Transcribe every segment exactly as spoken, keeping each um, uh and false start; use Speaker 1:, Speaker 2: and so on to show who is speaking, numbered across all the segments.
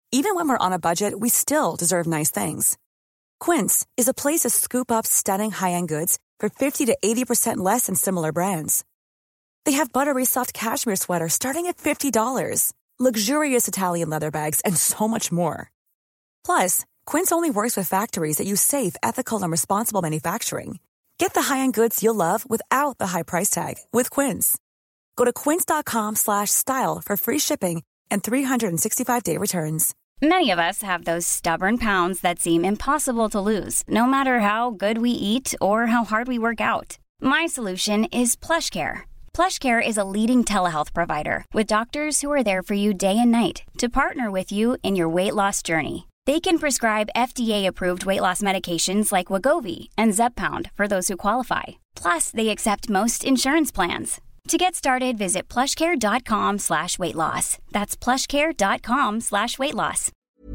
Speaker 1: Even when we're on a budget, we still deserve nice things. Quince is a place to scoop up stunning high-end goods for fifty to eighty percent less than similar brands. They have buttery soft cashmere sweaters starting at fifty dollars, luxurious Italian leather bags, and so much more. Plus, Quince only works with factories that use safe, ethical, and responsible manufacturing. Get the high-end goods you'll love without the high price tag with Quince. Go to quince.com slash style for free shipping and three sixty-five day returns.
Speaker 2: Many of us have those stubborn pounds that seem impossible to lose, no matter how good we eat or how hard we work out. My solution is PlushCare. PlushCare is a leading telehealth provider with doctors who are there for you day and night to partner with you in your weight loss journey. They can prescribe F D A-approved weight loss medications like Wegovy and Zepbound for those who qualify. Plus, they accept most insurance plans. To get started, visit plushcare.com slash weight loss. That's plushcare.com slash weight loss.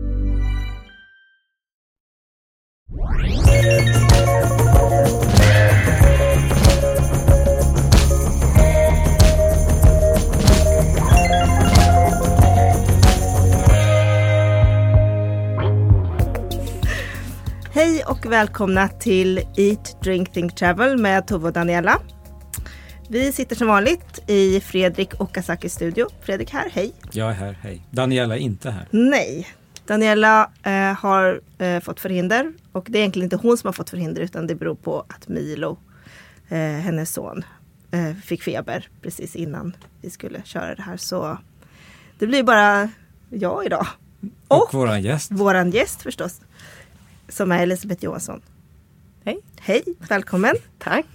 Speaker 3: Hej och välkomna till Eat, Drink, Think, Travel med Tove och Daniela. Vi sitter som vanligt i Fredrik Okazakis studio. Fredrik här, hej.
Speaker 4: Jag är här, hej. Daniela är inte här.
Speaker 3: Nej, Daniela eh, har eh, fått förhinder. Och det är egentligen inte hon som har fått förhinder, utan det beror på att Milo, eh, hennes son, eh, fick feber precis innan vi skulle köra det här. Så det blir bara jag idag.
Speaker 4: Och, och våran gäst.
Speaker 3: Våran gäst förstås. Som är Elisabeth Johansson.
Speaker 5: Hej.
Speaker 3: Hej, välkommen.
Speaker 5: Tack.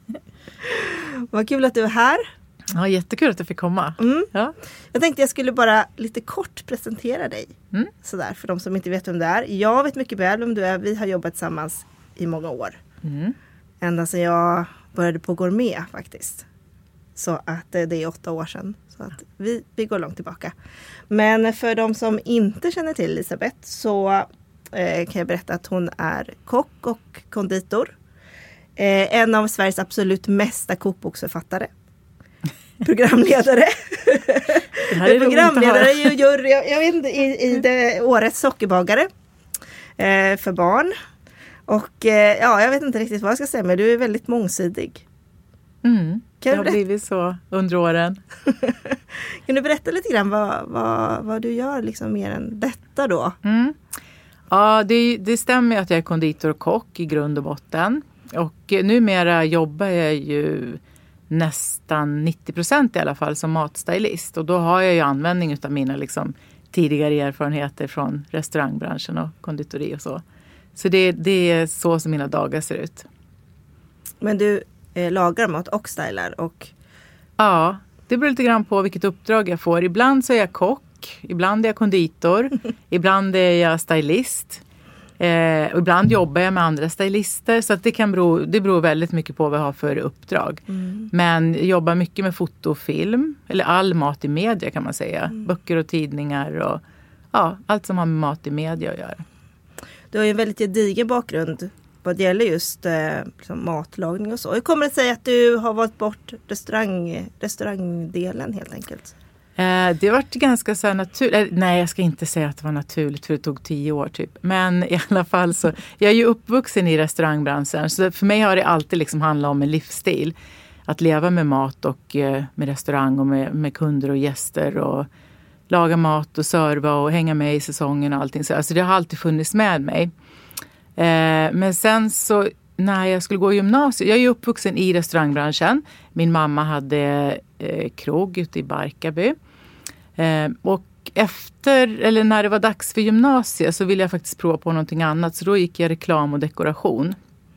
Speaker 3: Vad kul att du är här.
Speaker 5: Ja, jättekul att du fick komma.
Speaker 3: Mm.
Speaker 5: Ja.
Speaker 3: Jag tänkte jag skulle bara lite kort presentera dig.
Speaker 5: Mm.
Speaker 3: Sådär, för de som inte vet vem du är. Jag vet mycket väl vem du är. Vi har jobbat tillsammans i många år.
Speaker 5: Mm.
Speaker 3: Ända sedan jag började på Gourmet faktiskt. Så att det är åtta år sedan. Så att vi, vi går långt tillbaka. Men för de som inte känner till Elisabeth så kan jag berätta att hon är kock och konditor. Eh, en av Sveriges absolut mesta kokboksförfattare. Programledare.
Speaker 5: Det här är
Speaker 3: Programledare, ju, jury, jag, jag vet inte, i, i det årets sockerbagare. Eh, för barn. Och eh, ja, jag vet inte riktigt vad jag ska säga, men du är väldigt mångsidig.
Speaker 5: Mm.
Speaker 3: Kan
Speaker 5: det har blivit så under åren.
Speaker 3: Kan du berätta lite grann vad, vad, vad du gör liksom mer än detta då?
Speaker 5: Mm. Ja, det, det stämmer att jag är konditor och kock i grund och botten. Och numera jobbar jag ju nästan nittio procent i alla fall som matstylist. Och då har jag ju användning av mina liksom tidigare erfarenheter från restaurangbranschen och konditori och så. Så det, det är så som mina dagar ser ut.
Speaker 3: Men du eh, lagar mat och stylar och...
Speaker 5: Ja, det beror lite grann på vilket uppdrag jag får. Ibland så är jag kock. Ibland är jag konditor, ibland är jag stylist, eh, och ibland jobbar jag med andra stylister, så att det kan bero, det beror väldigt mycket på vad jag har för uppdrag. Mm. Men jag jobbar mycket med foto och film, eller all mat i media kan man säga, mm. böcker och tidningar och ja, allt som har med mat i media att göra.
Speaker 3: Du har ju en väldigt gedigen bakgrund vad det gäller just eh, liksom matlagning och så. Hur kommer det sig att du har valt bort restaurang, restaurangdelen helt enkelt?
Speaker 5: Eh, det har varit ganska så här naturligt. Nej, jag ska inte säga att det var naturligt för det tog tio år typ. Men i alla fall så, jag är ju uppvuxen i restaurangbranschen. Så för mig har det alltid liksom handlat om en livsstil. Att leva med mat och eh, med restaurang och med, med kunder och gäster. Och laga mat och serva och hänga med i säsongen och allting. Så, alltså det har alltid funnits med mig. Eh, men sen så när jag skulle gå i gymnasiet. Jag är ju uppvuxen i restaurangbranschen. Min mamma hade eh, krog ute i Barkarby. Eh, och efter, eller när det var dags för gymnasiet så ville jag faktiskt prova på någonting annat. Så då gick jag reklam och dekoration.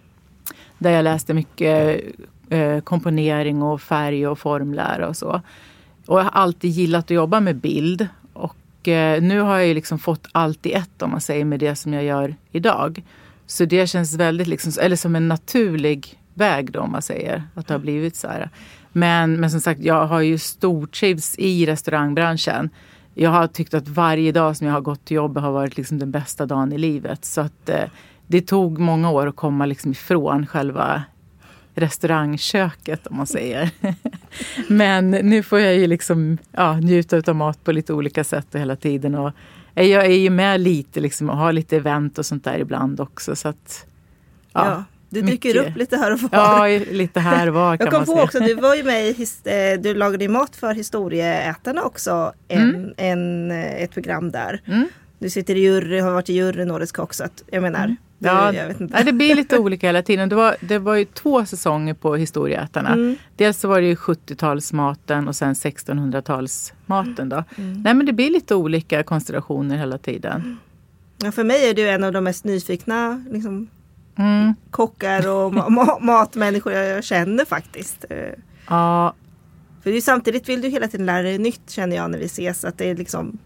Speaker 5: Där jag läste mycket eh, komponering och färg och formlära och så. Och jag har alltid gillat att jobba med bild. Och eh, nu har jag ju liksom fått allt i ett om man säger med det som jag gör idag. Så det känns väldigt liksom, eller som en naturlig väg då om man säger att det har blivit så här. Men, men som sagt, jag har ju stortrivs i restaurangbranschen. Jag har tyckt att varje dag som jag har gått till jobbet har varit liksom den bästa dagen i livet. Så att eh, det tog många år att komma liksom ifrån själva restaurangköket om man säger. Men nu får jag ju liksom ja, njuta av mat på lite olika sätt hela tiden och Jag är ju med lite liksom, och har lite event och sånt där ibland också. Så att, ja,
Speaker 3: ja, du dyker
Speaker 5: mycket.
Speaker 3: upp lite här och var.
Speaker 5: Ja, lite här och var kan
Speaker 3: Jag kom
Speaker 5: man
Speaker 3: på
Speaker 5: säga.
Speaker 3: också, du var ju med i, du lagade ju mat för historieätarna också. En,
Speaker 5: Mm.
Speaker 3: en, ett program där.
Speaker 5: Mm.
Speaker 3: Du sitter i jury, har varit i juryn Årets kock, så att jag menar,
Speaker 5: Mm.
Speaker 3: du,
Speaker 5: Ja,
Speaker 3: jag vet inte.
Speaker 5: ja, det blir lite olika hela tiden. Det var, det var ju två säsonger på historieätarna.
Speaker 3: Mm.
Speaker 5: Dels så var det ju sjuttiotalsmaten och sen sextonhundratalsmaten då.
Speaker 3: Mm.
Speaker 5: Nej, men det blir lite olika konstellationer hela tiden.
Speaker 3: Ja, för mig är du en av de mest nyfikna liksom,
Speaker 5: Mm.
Speaker 3: kockar och ma- ma- matmänniskor jag känner faktiskt. Eh,
Speaker 5: Ja,
Speaker 3: För det är samtidigt vill du hela tiden lära dig nytt, känner jag när vi ses. Att det är liksom,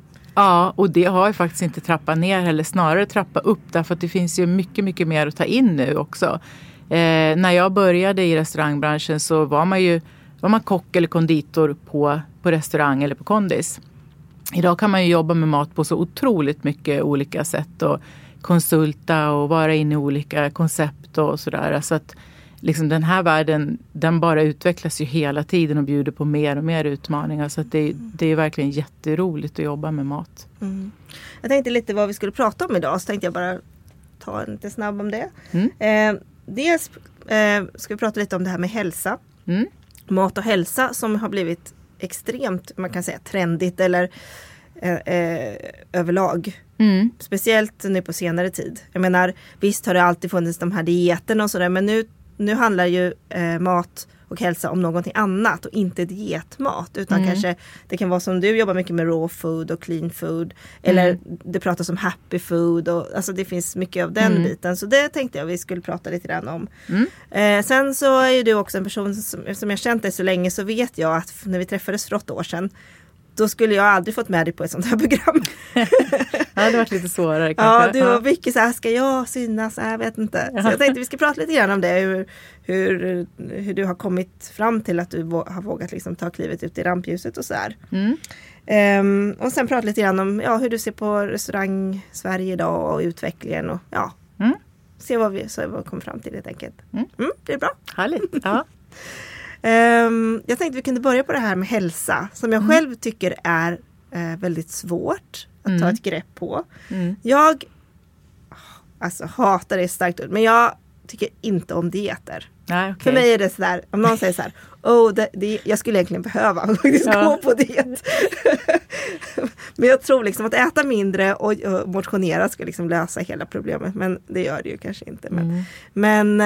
Speaker 5: ja, och det har ju faktiskt inte trappat ner eller snarare trappa upp. Därför att det finns ju mycket, mycket mer att ta in nu också. Eh, när jag började i restaurangbranschen så var man ju var man kock eller konditor på, på restaurang eller på kondis. Idag kan man ju jobba med mat på så otroligt mycket olika sätt och konsulta och vara inne i olika koncept och sådär. Så att liksom den här världen, den bara utvecklas ju hela tiden och bjuder på mer och mer utmaningar. Så att det, det är verkligen jätteroligt att jobba med mat.
Speaker 3: mm. Jag tänkte lite vad vi skulle prata om idag, så tänkte jag bara ta en lite snabb om det.
Speaker 5: Mm.
Speaker 3: Eh, dels eh, ska vi prata lite om det här med hälsa.
Speaker 5: Mm.
Speaker 3: Mat och hälsa som har blivit extremt, man kan säga, trendigt eller eh, eh, överlag.
Speaker 5: Mm.
Speaker 3: Speciellt nu på senare tid. Jag menar, visst har det alltid funnits de här dieterna och sådär, men nu, nu handlar ju eh, mat och hälsa om någonting annat och inte dietmat, utan
Speaker 5: Mm.
Speaker 3: kanske det kan vara som du jobbar mycket med raw food och clean food, eller
Speaker 5: Mm.
Speaker 3: det pratas om happy food och alltså det finns mycket av den
Speaker 5: Mm.
Speaker 3: biten, så det tänkte jag vi skulle prata lite grann om.
Speaker 5: Mm.
Speaker 3: Eh, sen så är ju du också en person som, som jag känt dig så länge, så vet jag att när vi träffades för åtta år sedan, då skulle jag aldrig fått med dig på ett sånt här program.
Speaker 5: Ja, det har varit lite svårare kanske.
Speaker 3: Ja, du var mycket så här, ska jag synas? Jag vet inte. Så jag tänkte vi ska prata lite grann om det. Hur, hur, hur du har kommit fram till att du vå- har vågat liksom ta klivet ut i rampljuset och så här.
Speaker 5: Mm.
Speaker 3: Ehm, och sen prata lite grann om ja, hur du ser på restaurang Sverige idag och utvecklingen. Och, ja,
Speaker 5: Mm.
Speaker 3: se vad vi, så vad vi kommer fram till helt enkelt.
Speaker 5: Mm.
Speaker 3: Mm, det är bra.
Speaker 5: Härligt. Ja.
Speaker 3: Ehm, jag tänkte vi kunde börja på det här med hälsa, som jag
Speaker 5: Mm.
Speaker 3: själv tycker är eh, väldigt svårt att ta
Speaker 5: Mm.
Speaker 3: ett grepp på.
Speaker 5: Mm.
Speaker 3: Jag alltså, hatar det starkt ord, men jag tycker inte om dieter.
Speaker 5: Nej, okej.
Speaker 3: För mig är det sådär, om någon säger så här, oh, det, det, jag skulle egentligen behöva faktiskt
Speaker 5: Ja.
Speaker 3: gå på diet. Men jag tror liksom att äta mindre och, och motionera ska liksom lösa hela problemet, men det gör det ju kanske inte. Men,
Speaker 5: Mm.
Speaker 3: men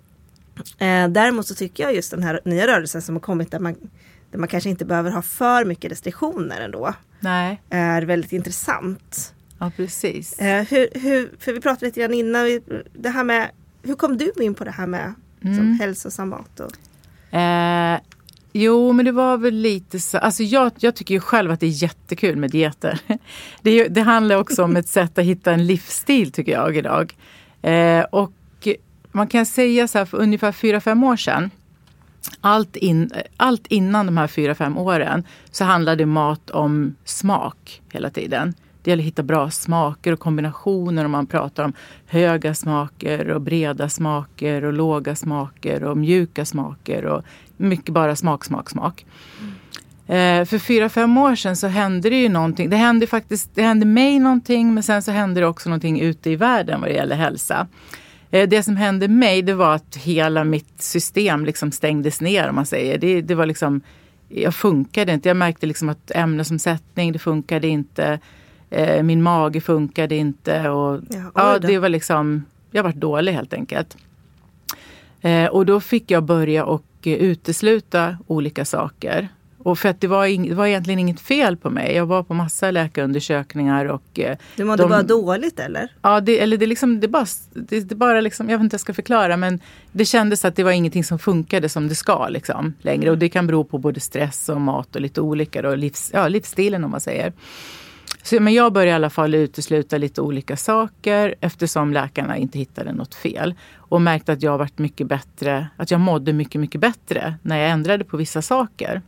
Speaker 3: eh, däremot så tycker jag just den här nya rörelsen som har kommit där man, där man kanske inte behöver ha för mycket restriktioner ändå,
Speaker 5: Nej,
Speaker 3: är väldigt intressant.
Speaker 5: ja precis.
Speaker 3: Eh, hur, hur, för vi pratade lite grann innan, vi, det här med, hur kom du in på det här med
Speaker 5: Mm.
Speaker 3: som hälsosam mat? Och,
Speaker 5: Eh, jo, men det var väl lite så. Alltså jag, jag tycker ju själv att det är jättekul med dieter. Det, är ju- det handlar också om ett sätt att hitta en livsstil tycker jag idag. Eh, och man kan säga så här, för ungefär fyra, fem år sedan. Allt, in, allt innan de här fyra, fem åren så handlade mat om smak hela tiden. Det gäller att hitta bra smaker och kombinationer, om man pratar om höga smaker och breda smaker och låga smaker och mjuka smaker och mycket bara smak, smak, smak. Mm. Eh, för fyra, fem år sedan så hände det ju någonting. Det hände faktiskt, det hände mig någonting, men sen så hände det också någonting ute i världen vad det gäller hälsa. Eh, det som hände mig, det var att hela mitt system liksom stängdes ner, om man säger. Det, det var liksom, jag funkade inte. Jag märkte liksom att ämnesomsättning, det funkade inte. Min mage funkade inte och
Speaker 3: Ja,
Speaker 5: ja,
Speaker 3: oj då.
Speaker 5: det var liksom, jag var dålig helt enkelt. Eh, och då fick jag börja och eh, utesluta olika saker. Och för att det var, ing, det var egentligen inget fel på mig. Jag var på massa läkarundersökningar och eh,
Speaker 3: du mådde
Speaker 5: de-
Speaker 3: bara dåligt eller?
Speaker 5: ja, det, eller det liksom, det bara, det, det bara liksom, jag vet inte hur jag ska förklara, men det kändes att det var ingenting som funkade som det ska liksom längre. Och det kan bero på både stress och mat och lite olika då, livs, ja, livsstilen om man säger. Så, men jag började i alla fall utesluta lite olika saker eftersom läkarna inte hittade något fel. Och märkte att jag varit mycket bättre, att jag mådde mycket, mycket bättre när jag ändrade på vissa saker.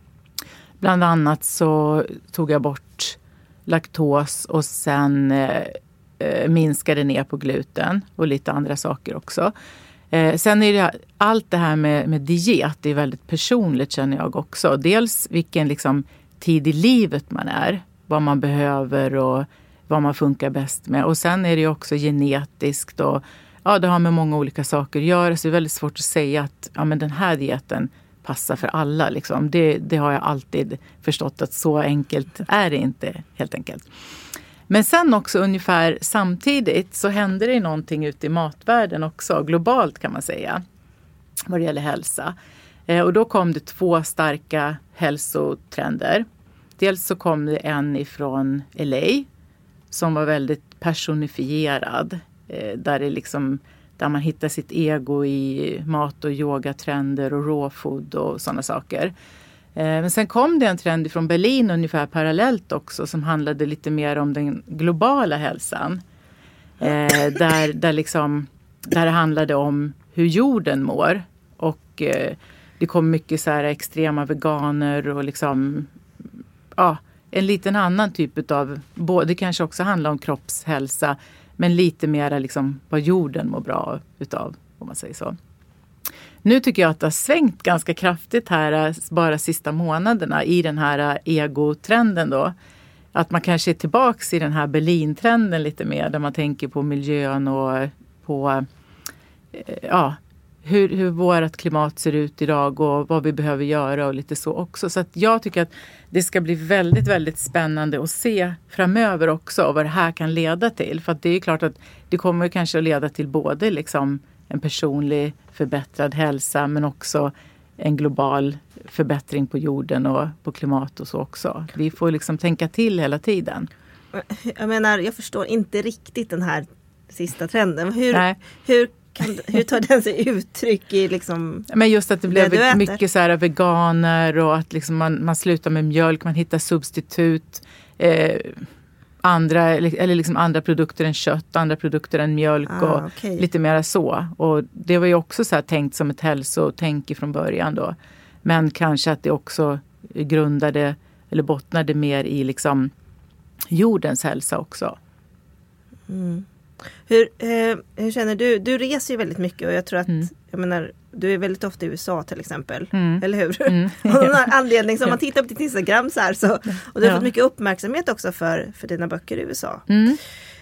Speaker 5: Bland annat så tog jag bort laktos och sen eh, minskade ner på gluten och lite andra saker också. Eh, sen är det allt det här med, med diet, det är väldigt personligt känner jag också. Dels vilken liksom tid i livet man är. vad man behöver och vad man funkar bäst med. Och sen är det ju också genetiskt och ja, det har med många olika saker att göra. Så det är väldigt svårt att säga att ja, men den här dieten passar för alla. Liksom. Det, det har jag alltid förstått att så enkelt är det inte helt enkelt. Men sen också ungefär samtidigt så händer det någonting ute i matvärlden också. Globalt kan man säga. Vad det gäller hälsa. Eh, och då kom det två starka hälsotrender. Dels så kom det en ifrån L A som var väldigt personifierad. Eh, där, det liksom, där man hittar sitt ego i mat- och yogatrender och raw food och sådana saker. Eh, men sen kom det en trend från Berlin ungefär parallellt också som handlade lite mer om den globala hälsan. Eh, där, där, liksom, där det handlade om hur jorden mår. Och eh, det kom mycket så här extrema veganer och liksom, ja, en liten annan typ av, det kanske också handlar om kroppshälsa, men lite mer liksom vad jorden mår bra utav, om man säger så. Nu tycker jag att det har svängt ganska kraftigt här bara sista månaderna i den här egotrenden då. Att man kanske är tillbaka i den här Berlin-trenden lite mer, där man tänker på miljön och på ja, hur, hur vårt klimat ser ut idag och vad vi behöver göra och lite så också. Så att jag tycker att det ska bli väldigt, väldigt spännande att se framöver också vad det här kan leda till. För att det är klart att det kommer kanske att leda till både liksom en personlig förbättrad hälsa men också en global förbättring på jorden och på klimat och så också. Vi får liksom tänka till hela tiden.
Speaker 3: Jag menar, jag förstår inte riktigt den här sista trenden. Hur, hur, kan, hur tar den sig uttryck i liksom...
Speaker 5: Men just att det blev mycket så här veganer och att liksom man, man slutar med mjölk, man hittar substitut, eh, andra, eller liksom andra produkter än kött, andra produkter än mjölk ah, och okay. lite mer så. Och det var ju också så här tänkt som ett hälsotänk från början då. Men kanske att det också grundade eller bottnade mer i liksom jordens hälsa också.
Speaker 3: Mm. Hur, eh, hur känner du? Du reser ju väldigt mycket och jag tror att mm. jag menar, du är väldigt ofta i U S A till exempel. Mm. Eller hur? Mm. Av någon anledning som man tittar på ditt Instagram så här så, och du har ja. fått mycket uppmärksamhet också för, för dina böcker i U S A. Mm.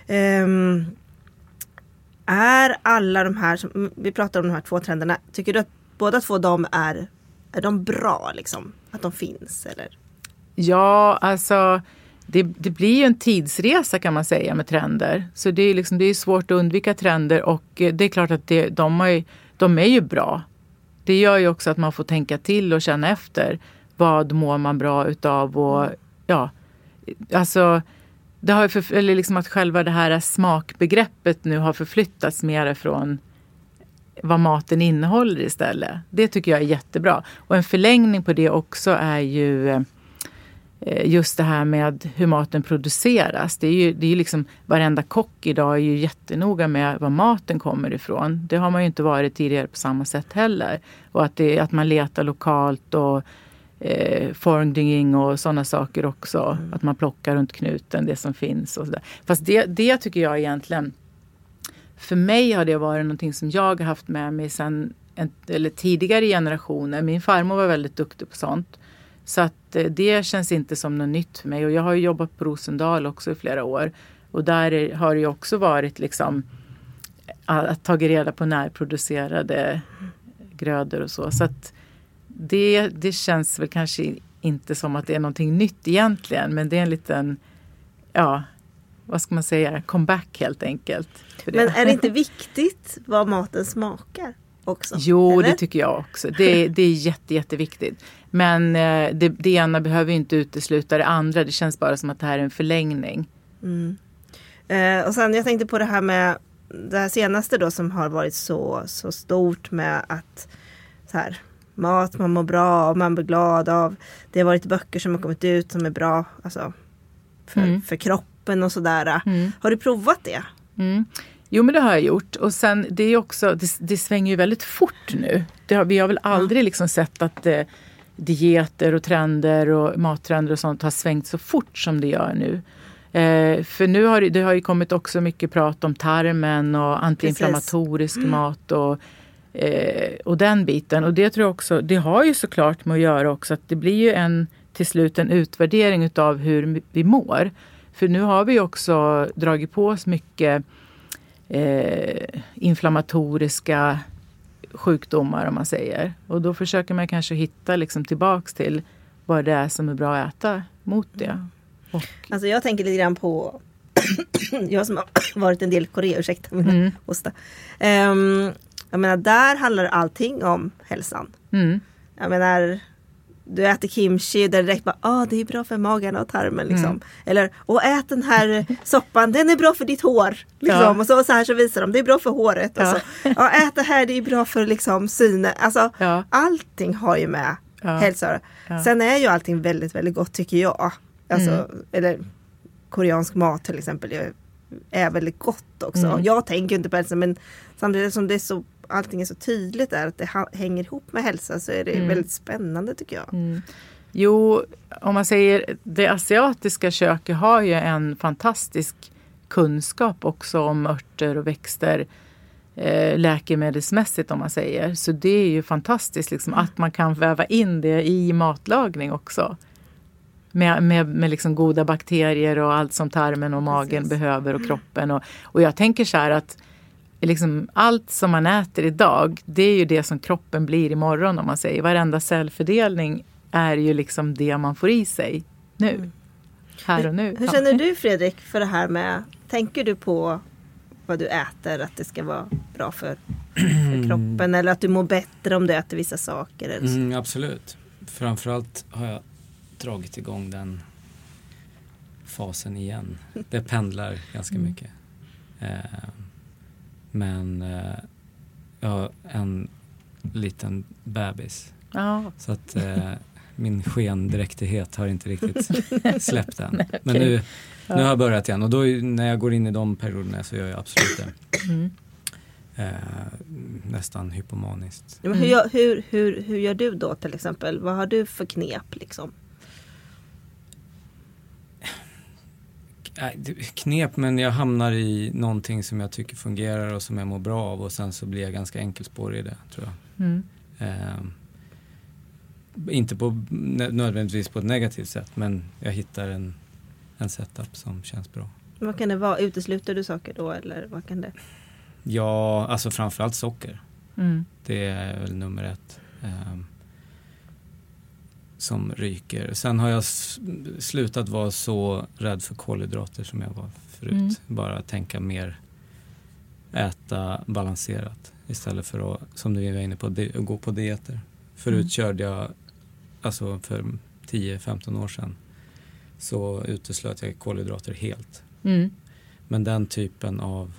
Speaker 3: Um, är alla de här, som, vi pratar om de här två trenderna, tycker du att båda två de är, är de bra liksom? Att de finns eller?
Speaker 5: Ja, alltså det, det blir ju en tidsresa kan man säga med trender. Så det är, liksom, det är svårt att undvika trender och det är klart att det, de, har, de är ju bra. Det gör ju också att man får tänka till och känna efter vad mår man bra utav och ja, alltså det har ju för, eller liksom att själva det här smakbegreppet nu har förflyttats mer från vad maten innehåller istället. Det tycker jag är jättebra. Och en förlängning på det också är ju just det här med hur maten produceras. Det är ju, det är ju liksom, varenda kock idag är ju jättenoga med var maten kommer ifrån. Det har man ju inte varit tidigare på samma sätt heller. Och att, det, att man letar lokalt och eh, formdinging och sådana saker också. Mm. Att man plockar runt knuten det som finns och sådär. Fast det, det tycker jag egentligen, för mig har det varit någonting som jag har haft med mig sedan en, eller tidigare generationer. Min farmor var väldigt duktig på sånt. Så att det känns inte som något nytt för mig. Och jag har ju jobbat på Rosendal också i flera år. Och där har det ju också varit liksom att ta reda på närproducerade grödor och så. Så att det, det känns väl kanske inte som att det är någonting nytt egentligen. Men det är en liten, ja, vad ska man säga, comeback helt enkelt.
Speaker 3: Men är det inte viktigt vad maten smakar? Också,
Speaker 5: jo, eller? Det tycker jag också. Det, det är jätte, jätteviktigt. Men eh, det, det ena behöver inte utesluta det andra. Det känns bara som att det här är en förlängning.
Speaker 3: Mm. Eh, och sen jag tänkte på det här med det här senaste då som har varit så, så stort med att så här, mat man mår bra av, man blir glad av. Det har varit böcker som har kommit ut som är bra alltså, för, mm. för kroppen och sådär. Mm. Har du provat det?
Speaker 5: Mm. Jo, men det har jag gjort. Och sen, det är också, det, det svänger ju väldigt fort nu. Det har, vi har väl aldrig liksom sett att eh, dieter och trender och mattrender och sånt har svängt så fort som det gör nu. Eh, för nu har det, det har ju kommit också mycket prat om tarmen och antiinflammatorisk mm. mat och, eh, och den biten. Och det tror jag också, det har ju såklart med att göra också att det blir ju en till slut en utvärdering utav hur vi mår. För nu har vi också dragit på oss mycket eh, inflammatoriska sjukdomar om man säger. Och då försöker man kanske hitta liksom tillbaks till vad det är som är bra att äta mot det. Och,
Speaker 3: alltså jag tänker lite grann på jag som har varit en del i Korea, ursäkta mina mm. hosta. Um, jag menar, där handlar allting om hälsan. Mm. Jag menar, du äter kimchi där direkt bara, ah, det är bra för magen och tarmen liksom. Mm. Eller, och ät den här soppan, den är bra för ditt hår. Liksom. Ja. Och så, så här så visar de, det är bra för håret. Ja. Och så, ja, ät det här, det är bra för liksom synen. Alltså, ja. Allting har ju med ja. hälsa. Ja. Sen är ju allting väldigt, väldigt gott tycker jag. Alltså, mm. eller koreansk mat till exempel är, är väldigt gott också. Mm. Jag tänker inte på hälsa, men samtidigt som det är så, allting är så tydligt där att det ha, hänger ihop med hälsa, så är det mm. väldigt spännande tycker jag. Mm.
Speaker 5: Jo, om man säger det asiatiska köket har ju en fantastisk kunskap också om örter och växter eh, läkemedelsmässigt om man säger. Så det är ju fantastiskt liksom, att man kan väva in det i matlagning också. Med, med, med liksom goda bakterier och allt som tarmen och magen Precis. behöver och kroppen. Och, och jag tänker så här att liksom allt som man äter idag, det är ju det som kroppen blir imorgon om man säger. Varenda cellfördelning är ju liksom det man får i sig nu. Mm. Här och nu.
Speaker 3: Hur, hur känner du Fredrik för det här med, tänker du på vad du äter, att det ska vara bra för, för kroppen eller att du mår bättre om du äter vissa saker? Eller så?
Speaker 4: Mm, absolut. Framförallt har jag dragit igång den fasen igen. Det pendlar ganska mm. mycket. Eh, men eh, jag har en liten bebis.
Speaker 5: Oh.
Speaker 4: Så att eh, min skendräktighet har inte riktigt släppt än. Nej, okay. Men nu, nu har jag börjat igen. Och då när jag går in i de perioderna så gör jag absolut det. Mm. Eh, nästan hypomaniskt.
Speaker 3: Ja, men hur, gör, hur, hur, hur gör du då till exempel? Vad har du för knep liksom?
Speaker 4: Knep, men jag hamnar i någonting som jag tycker fungerar och som jag mår bra av, och sen så blir jag ganska enkelspårig i det, tror jag. Mm. Eh, inte på nödvändigtvis på ett negativt sätt, men jag hittar en, en setup som känns bra.
Speaker 3: Vad kan det vara? Utesluter du saker då, eller vad kan det?
Speaker 4: Ja, alltså framförallt socker. Mm. Det är väl nummer ett. Eh, som ryker. Sen har jag slutat vara så rädd för kolhydrater som jag var förut. Mm. Bara tänka mer äta balanserat istället för att, som du var inne på, att gå på dieter. Förut mm. körde jag, alltså för tio femton år sedan, så uteslöt jag kolhydrater helt. Mm. Men den typen av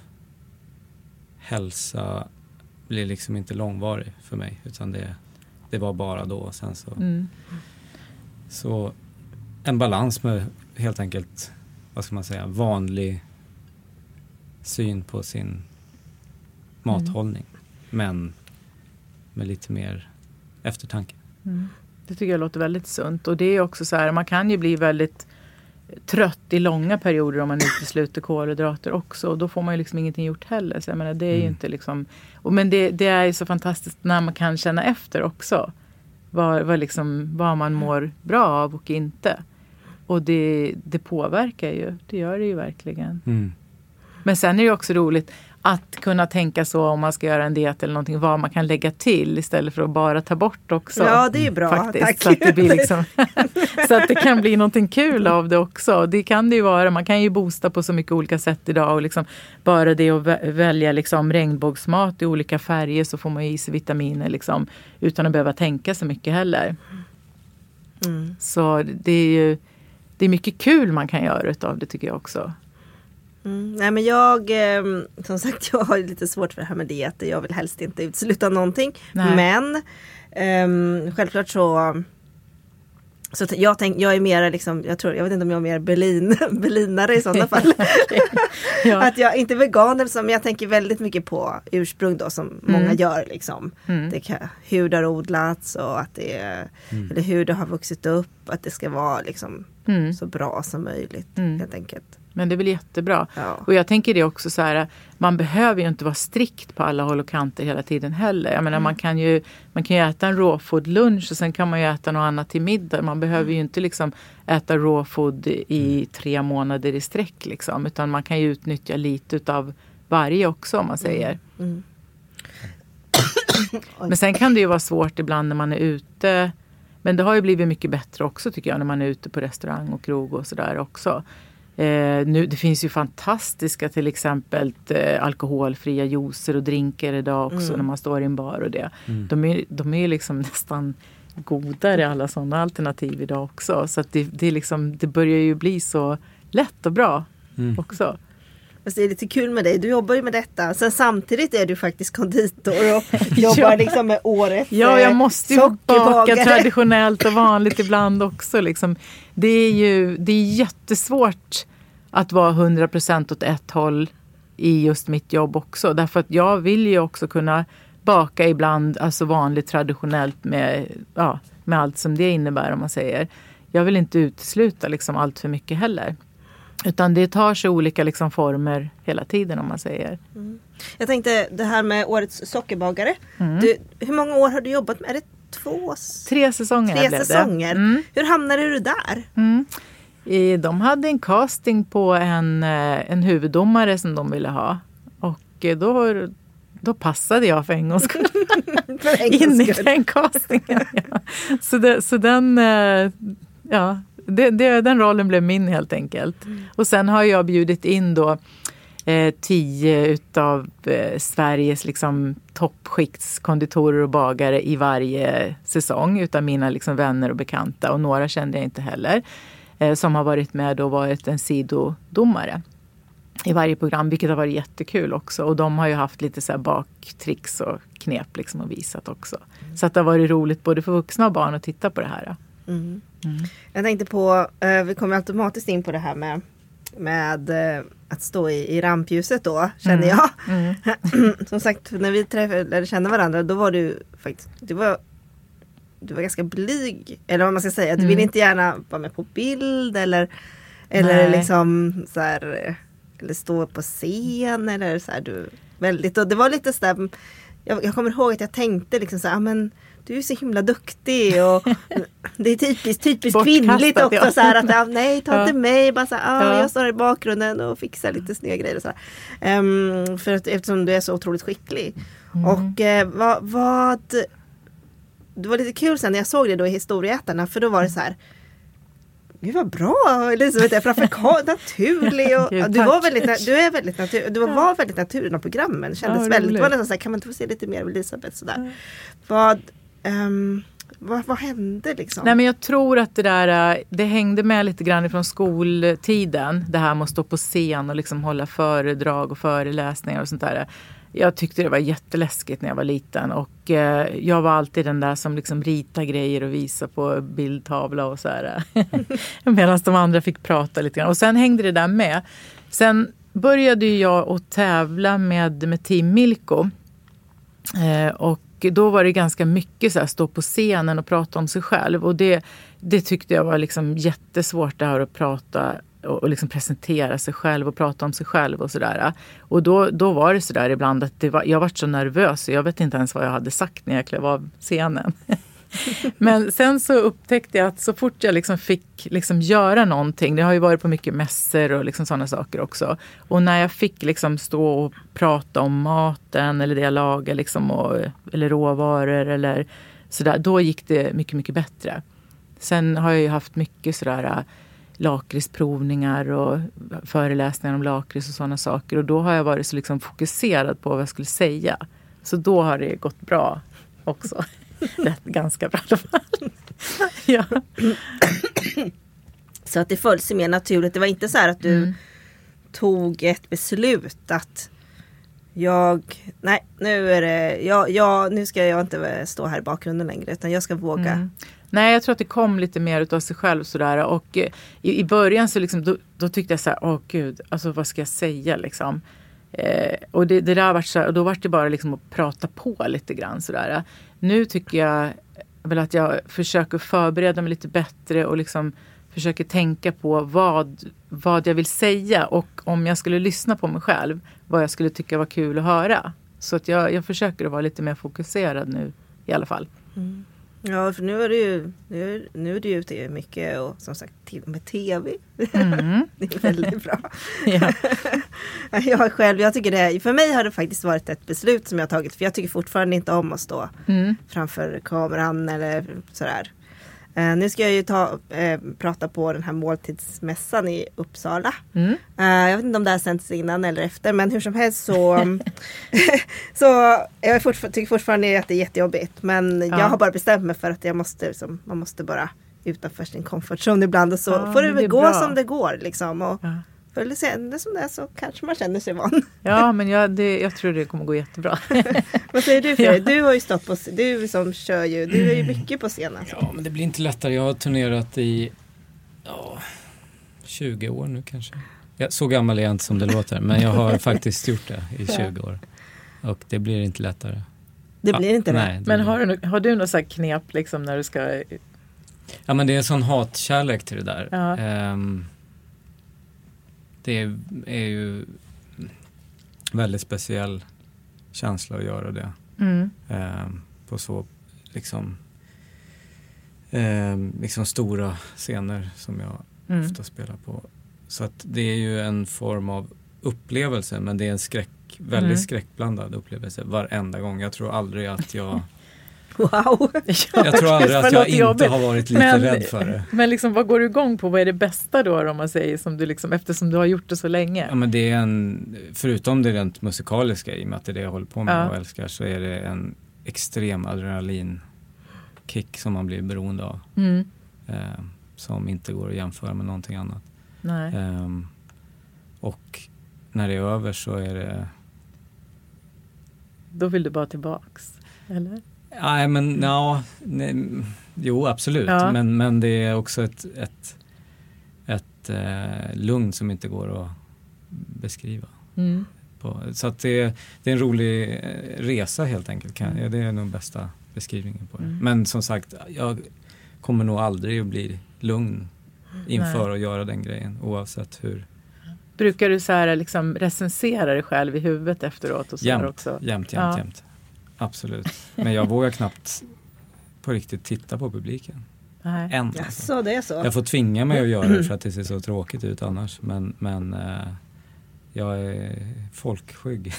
Speaker 4: hälsa blir liksom inte långvarig för mig, utan det Det var bara då. Sen så, mm. så en balans med helt enkelt, vad ska man säga, vanlig syn på sin mathållning. Mm. Men med lite mer eftertanke.
Speaker 5: Mm. Det tycker jag låter väldigt sunt. Och det är också så här, man kan ju bli väldigt trött i långa perioder om man utesluter kolhydrater också. Och då får man ju liksom ingenting gjort heller. Så jag menar, det är mm. ju inte liksom... Och men det, det är ju så fantastiskt när man kan känna efter också. Vad, vad, liksom, vad man mår bra av och inte. Och det, det påverkar ju. Det gör det ju verkligen. Mm. Men sen är det också roligt att kunna tänka så om man ska göra en diet eller någonting, vad man kan lägga till istället för att bara ta bort också.
Speaker 3: Ja, det är bra.
Speaker 5: Faktiskt,
Speaker 3: tack.
Speaker 5: Så att det blir liksom, så att det kan bli någonting kul av det också. Det kan det ju vara. Man kan ju boosta på så mycket olika sätt idag, och liksom bara det att välja liksom regnbågsmat i olika färger, så får man i sig vitaminer liksom, utan att behöva tänka så mycket heller. Mm. Så det är ju det är mycket kul man kan göra utav det, tycker jag också.
Speaker 3: Mm. Nej, men jag, eh, som sagt, jag har lite svårt för det här med dieter. Jag vill helst inte utesluta någonting. Nej. Men eh, självklart så, så jag, tänk, jag är mer liksom, jag tror, jag vet inte om jag är mer Berlin, berlinare i sådana fall. Ja. Att jag inte är vegan, men jag tänker väldigt mycket på ursprung då, som mm. många gör liksom. Mm. Det kan, hur det har odlats och att det är, mm. eller hur det har vuxit upp, att det ska vara liksom mm. så bra som möjligt mm. helt enkelt.
Speaker 5: Men det är väl jättebra.
Speaker 3: Ja.
Speaker 5: Och jag tänker det också så här, man behöver ju inte vara strikt på alla håll och kanter hela tiden heller. Jag menar mm. man kan ju man kan ju äta en raw lunch och sen kan man ju äta något annat till middag. Man behöver mm. ju inte liksom äta raw food i tre månader i sträck liksom. Utan man kan ju utnyttja lite utav varje också om man säger. Mm. Mm. Men sen kan det ju vara svårt ibland när man är ute. Men det har ju blivit mycket bättre också tycker jag när man är ute på restaurang och krog och sådär också. Eh, nu, det finns ju fantastiska till exempel eh, alkoholfria juicer och drinkar idag också mm. när man står i en bar och det. Mm. De är, de är liksom nästan godare alla sådana alternativ idag också. Så att det, det, är liksom, det börjar ju bli så lätt och bra mm. också.
Speaker 3: Alltså det är lite kul med dig. Du jobbar ju med detta. Sen samtidigt är du faktiskt konditor och jobbar liksom med årets
Speaker 5: Ja, jag måste ju baka traditionellt och vanligt ibland också. Liksom. Det är ju det är jättesvårt att vara hundra procent åt ett håll i just mitt jobb också. Därför att jag vill ju också kunna baka ibland alltså vanligt traditionellt med, ja, med allt som det innebär om man säger. Jag vill inte utesluta liksom allt för mycket heller. Utan det tar sig olika liksom former hela tiden om man säger.
Speaker 3: Mm. Jag tänkte det här med årets sockerbagare. Mm. Du, hur många år har du jobbat med? Är det två?
Speaker 5: Tre säsonger
Speaker 3: Tre
Speaker 5: blev
Speaker 3: säsonger.
Speaker 5: Det. Mm.
Speaker 3: Hur hamnade du där?
Speaker 5: Mm. De hade en casting på en, en huvuddomare som de ville ha. Och då, då passade jag för en gångs skull.
Speaker 3: för en
Speaker 5: In i den castingen. Ja. Så, det, så den... Ja... Det, det, den rollen blev min helt enkelt. Mm. Och sen har jag bjudit in då eh, tio utav eh, Sveriges liksom, toppskiktskonditorer och bagare i varje säsong utav mina liksom, vänner och bekanta. Och några kände jag inte heller. Eh, som har varit med och varit en sidodomare i varje program. Vilket har varit jättekul också. Och de har ju haft lite så här baktricks och knep liksom, och visat också. Mm. Så att det har varit roligt både för vuxna och barn att titta på det här.
Speaker 3: Mm. Mm. Jag tänkte på, eh, vi kommer automatiskt in på det här med, med eh, att stå i, i rampljuset då, känner jag. Mm. Mm. Som sagt, när vi träffade, eller kände varandra, då var du faktiskt, du var, du var ganska blyg, eller vad man ska säga, du mm. ville inte gärna vara med på bild, eller, eller liksom så här, eller stå på scen, eller så här, du, väldigt, och det var lite så där, jag, jag kommer ihåg att jag tänkte liksom så här, men du är så himla duktig och det är typiskt, typiskt kvinnligt också ja. Så här att ja, nej, ta inte ja. mig bara så här, ah, ja. jag står i bakgrunden och fixar lite snygga grejer och så här. Um, för att, eftersom du är så otroligt skicklig. Mm. Och eh, vad, vad det var lite kul sen när jag såg det då i Historieätarna, för då var det så här, gud vad bra, Elisabeth, framför naturlig och Gud, du var väldigt, du är väldigt natur, du var ja. väldigt naturlig av programmen, kändes ja, väldigt, det var nästan så här, kan man inte få se lite mer av Elisabeth sådär. Ja. Vad Um, vad, vad hände liksom?
Speaker 5: Nej, men jag tror att det där det hängde med lite grann från skoltiden. Det här med att stå på scen och liksom hålla föredrag och föreläsningar och sånt där. Jag tyckte det var jätteläskigt när jag var liten. Och eh, jag var alltid den där som liksom ritade grejer och visade på bildtavla och så här. Medan de andra fick prata lite grann. Och sen hängde det där med. Sen började jag att tävla med, med Team Milko. Eh, och då var det ganska mycket så här, stå på scenen och prata om sig själv. Och det, det tyckte jag var liksom jättesvårt det här att prata och, och liksom presentera sig själv och prata om sig själv och sådär. Och då, då var det sådär ibland att det var, jag var så nervös och jag vet inte ens vad jag hade sagt när jag klev av scenen. Men sen så upptäckte jag att så fort jag liksom fick liksom göra någonting, det har ju varit på mycket mässor och liksom sådana saker också. Och när jag fick liksom stå och prata om maten eller det jag lagar liksom och, eller råvaror eller sådär, då gick det mycket, mycket bättre. Sen har jag ju haft mycket sådär lakritsprovningar och föreläsningar om lakrits och sådana saker. Och då har jag varit så liksom fokuserad på vad jag skulle säga. Så då har det gått bra också. Rätt, ganska bra i alla fall. Ja.
Speaker 3: Så att det föll sig mer naturligt. Det var inte så här att du mm. tog ett beslut att jag, nej, nu är det, jag, jag, nu ska jag inte stå här i bakgrunden längre, utan jag ska våga.
Speaker 5: Mm. Nej, jag tror att det kom lite mer utav sig själv sådär. Och i, i början så liksom, då, då tyckte jag så här, åh gud, alltså vad ska jag säga liksom? Eh, och det, det där var så här, och då var det bara liksom att prata på lite grann sådär. Nu tycker jag väl att jag försöker förbereda mig lite bättre och liksom försöker tänka på vad, vad jag vill säga och om jag skulle lyssna på mig själv, vad jag skulle tycka var kul att höra. Så att jag, jag försöker att vara lite mer fokuserad nu i alla fall.
Speaker 3: Mm. Ja, för nu är det ju nu är, nu är det ju ute mycket och som sagt till och med tv.
Speaker 5: Mm.
Speaker 3: Det är väldigt bra.
Speaker 5: Ja.
Speaker 3: Jag själv, jag tycker det, för mig har det faktiskt varit ett beslut som jag har tagit, för jag tycker fortfarande inte om att stå
Speaker 5: Mm.
Speaker 3: framför kameran eller sådär. Uh, nu ska jag ju ta, uh, prata på den här måltidsmässan i Uppsala.
Speaker 5: Mm.
Speaker 3: Uh, jag vet inte om det här sänds innan eller efter, men hur som helst så, så jag fortfar- tycker fortfarande att det är jättejobbigt. Men
Speaker 5: Ja.
Speaker 3: jag har bara bestämt mig för att jag måste, liksom, man måste bara utanför sin comfort zone ibland. Och så
Speaker 5: Ja,
Speaker 3: får det
Speaker 5: men
Speaker 3: väl
Speaker 5: det är
Speaker 3: gå
Speaker 5: bra.
Speaker 3: som det går. Liksom, och
Speaker 5: Ja.
Speaker 3: förr eller senare som det är så kanske man känner sig van.
Speaker 5: Ja, men jag, det, jag tror det kommer gå jättebra.
Speaker 3: Vad säger du för
Speaker 5: Ja.
Speaker 3: Du har ju stått på, du som kör ju, du är ju mycket på scenen.
Speaker 4: Ja, men det blir inte lättare. Jag har turnerat i ja, tjugo år nu kanske. Ja, så gammal är jag inte som det låter, men jag har faktiskt gjort det i tjugo år. Och det blir inte lättare.
Speaker 3: Det blir inte det.
Speaker 4: Nej, det
Speaker 5: Men
Speaker 4: blir-
Speaker 5: har du, no- har du något så här knep liksom när du ska...
Speaker 4: Ja, men det är en sån hatkärlek till det där.
Speaker 5: Ja.
Speaker 4: Ehm, det är, är ju väldigt speciell känsla att göra det.
Speaker 5: Mm.
Speaker 4: Ehm, på så liksom, ehm, liksom stora scener som jag
Speaker 5: Mm.
Speaker 4: ofta spelar på. Så att det är ju en form av upplevelse, men det är en skräck, väldigt
Speaker 5: Mm.
Speaker 4: skräckblandad upplevelse varenda gång. Jag tror aldrig att jag
Speaker 3: Wow.
Speaker 4: jag tror aldrig att jag inte har varit lite
Speaker 5: Men-
Speaker 4: rädd för det.
Speaker 5: Men liksom, vad går du igång på? Vad är det bästa då, om man säger, som du liksom, eftersom du har gjort det så länge?
Speaker 4: Ja, men det är en, förutom det rent musikaliska, i och med att det är det jag håller på med
Speaker 5: Ja.
Speaker 4: och älskar, så är det en extrem adrenalinkick som man blir beroende av.
Speaker 5: Mm.
Speaker 4: Eh, som inte går att jämföra med någonting annat.
Speaker 5: Nej.
Speaker 4: Eh, och när det är över så är det...
Speaker 5: Då vill du bara tillbaks, eller?
Speaker 4: Nej, men ja, nej, jo absolut.
Speaker 5: Ja.
Speaker 4: Men, men det är också ett, ett, ett eh, lugn som inte går att beskriva.
Speaker 5: Mm.
Speaker 4: På. Så att det, det är en rolig eh, resa helt enkelt. Kan, ja, det är nog bästa beskrivningen på det.
Speaker 5: Mm.
Speaker 4: Men som sagt, jag kommer nog aldrig att bli lugn inför
Speaker 5: Nej.
Speaker 4: att göra den grejen, oavsett hur.
Speaker 5: Brukar du så här liksom recensera dig själv i huvudet efteråt och så här
Speaker 4: Jämt,
Speaker 5: också?
Speaker 4: jämt, jämt,
Speaker 5: Ja.
Speaker 4: jämt. Absolut. Men jag vågar knappt på riktigt titta på publiken.
Speaker 5: Nej.
Speaker 4: Än. Alltså.
Speaker 3: Jaså, det är så.
Speaker 4: Jag får tvinga mig att göra det för att det ser så tråkigt ut annars. Men, men eh, jag är folkskygg.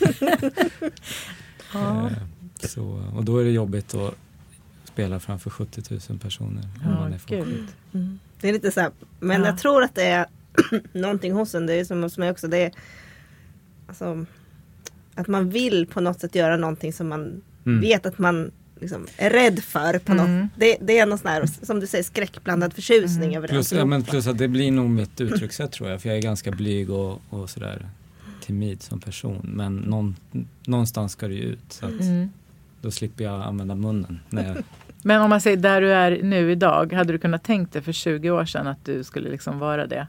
Speaker 5: Ja.
Speaker 4: eh, så, och då är det jobbigt att spela framför sjuttio tusen personer. Om
Speaker 5: Ja,
Speaker 4: man är folkskygg.
Speaker 5: gud.
Speaker 3: Mm. Det är lite så här, men
Speaker 5: Ja.
Speaker 3: jag tror att det är någonting hos en, det är som hos mig också, det är alltså, att man vill på något sätt göra någonting som man
Speaker 4: Mm.
Speaker 3: vet att man liksom är rädd för på
Speaker 5: Mm.
Speaker 3: något. Det, det är någon sån här, som du säger, skräckblandad förtjusning
Speaker 5: Mm.
Speaker 3: över
Speaker 4: Plus,
Speaker 3: det.
Speaker 4: ja, men plus att det blir nog mitt uttryckssätt tror jag. För jag är ganska blyg och, och sådär timid som person. Men någon, någonstans ska det ju ut. Så att
Speaker 5: Mm.
Speaker 4: då slipper jag använda munnen. När jag,
Speaker 5: Men om man säger där du är nu idag, hade du kunnat tänkt dig för tjugo år sedan att du skulle liksom vara det?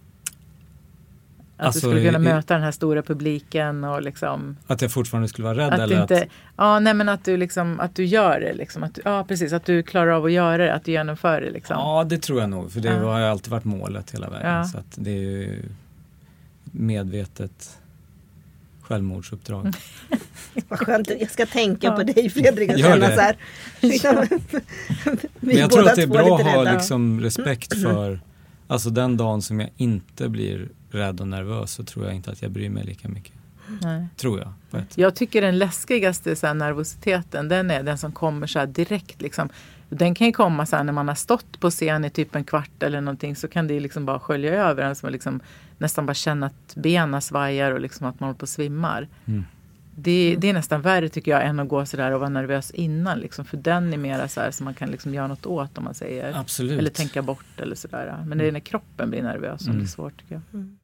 Speaker 5: Att
Speaker 4: Alltså,
Speaker 5: du skulle kunna
Speaker 4: i-
Speaker 5: möta den här stora publiken och liksom...
Speaker 4: att jag fortfarande skulle vara rädd
Speaker 5: Att
Speaker 4: eller
Speaker 5: du inte,
Speaker 4: att...
Speaker 5: ja, nej, men att du liksom, att du gör det liksom, att du, ja precis, att du klarar av att göra det, att du genomför det liksom.
Speaker 4: Ja, det tror jag nog. För det
Speaker 5: Ja.
Speaker 4: har ju alltid varit målet hela vägen.
Speaker 5: Ja.
Speaker 4: Så att det är ju medvetet självmordsuppdrag.
Speaker 3: Vad skönt, jag ska tänka
Speaker 5: Ja.
Speaker 3: på dig Fredrik och
Speaker 4: Gör
Speaker 3: känna
Speaker 4: det.
Speaker 3: så här. Liksom, vi
Speaker 4: Men jag tror
Speaker 3: båda
Speaker 4: att det är
Speaker 3: två
Speaker 4: bra
Speaker 3: lite
Speaker 4: att ha
Speaker 3: rädda.
Speaker 4: liksom respekt för, alltså den dagen som jag inte blir rädd och nervös, så tror jag inte att jag bryr mig lika mycket.
Speaker 5: Nej.
Speaker 4: Tror jag. På ett.
Speaker 5: Jag tycker den läskigaste så här, nervositeten, den är den som kommer så här direkt liksom. Den kan ju komma så här när man har stått på scen i typ en kvart eller någonting, så kan det liksom bara skölja över en, som liksom nästan bara känna att benen svajar och liksom att man håller på att svimmar.
Speaker 4: Mm.
Speaker 5: Det, det är nästan värre tycker jag än att gå så där och vara nervös innan liksom, för den är mera så här som man kan liksom göra något åt, om man säger.
Speaker 4: Absolut.
Speaker 5: Eller tänka bort eller sådär. Men det är när kroppen blir nervös som
Speaker 4: Mm.
Speaker 5: det är svårt tycker jag.
Speaker 3: Mm.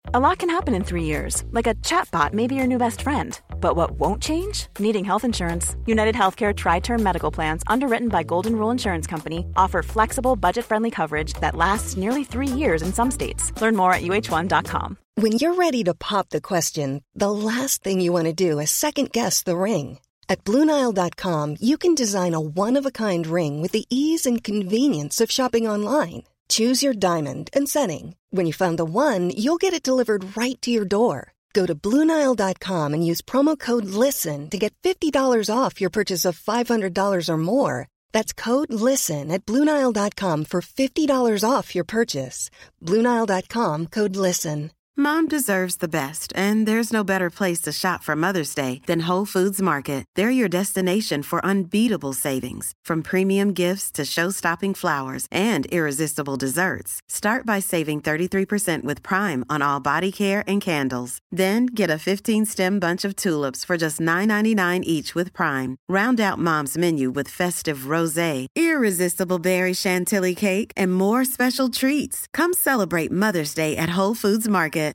Speaker 1: A lot can happen in three years, like a chatbot may be your new best friend. But what won't change? Needing health insurance. United Healthcare Tri-Term Medical Plans, underwritten by Golden Rule Insurance Company, offer flexible, budget-friendly coverage that lasts nearly three years in some states. Learn more at U H one dot com.
Speaker 6: When you're ready to pop the question, the last thing you want to do is second-guess the ring. At Blue Nile dot com, you can design a one-of-a-kind ring with the ease and convenience of shopping online. Choose your diamond and setting. When you find the one, you'll get it delivered right to your door. Go to Blue Nile dot com and use promo code LISTEN to get fifty dollars off your purchase of five hundred dollars or more. That's code LISTEN at Blue Nile dot com for fifty dollars off your purchase. Blue Nile dot com, code LISTEN.
Speaker 7: Mom deserves the best, and there's no better place to shop for Mother's Day than Whole Foods Market. They're your destination for unbeatable savings, from premium gifts to show-stopping flowers and irresistible desserts. Start by saving thirty-three percent with Prime on all body care and candles. Then get a fifteen-stem bunch of tulips for just nine ninety-nine each with Prime. Round out Mom's menu with festive rosé, irresistible berry chantilly cake, and more special treats. Come celebrate Mother's Day at Whole Foods Market.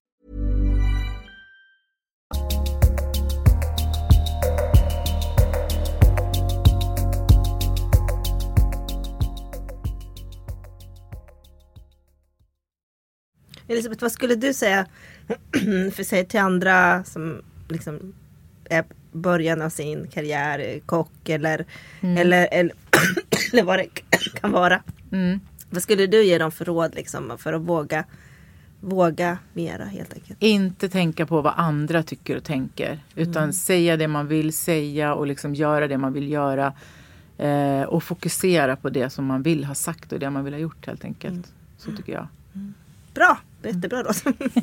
Speaker 3: Elisabeth, vad skulle du säga för sig till andra som liksom är början av sin karriär, kock eller, mm. eller, eller, eller vad det kan vara? Mm. Vad skulle du ge dem för råd liksom, för att våga, våga mera helt enkelt?
Speaker 5: Inte tänka på vad andra tycker och tänker, utan mm. säga det man vill säga och liksom göra det man vill göra eh, och fokusera på det som man vill ha sagt och det man vill ha gjort helt enkelt. Mm. Så tycker jag.
Speaker 3: Mm. Bra, jättebra då.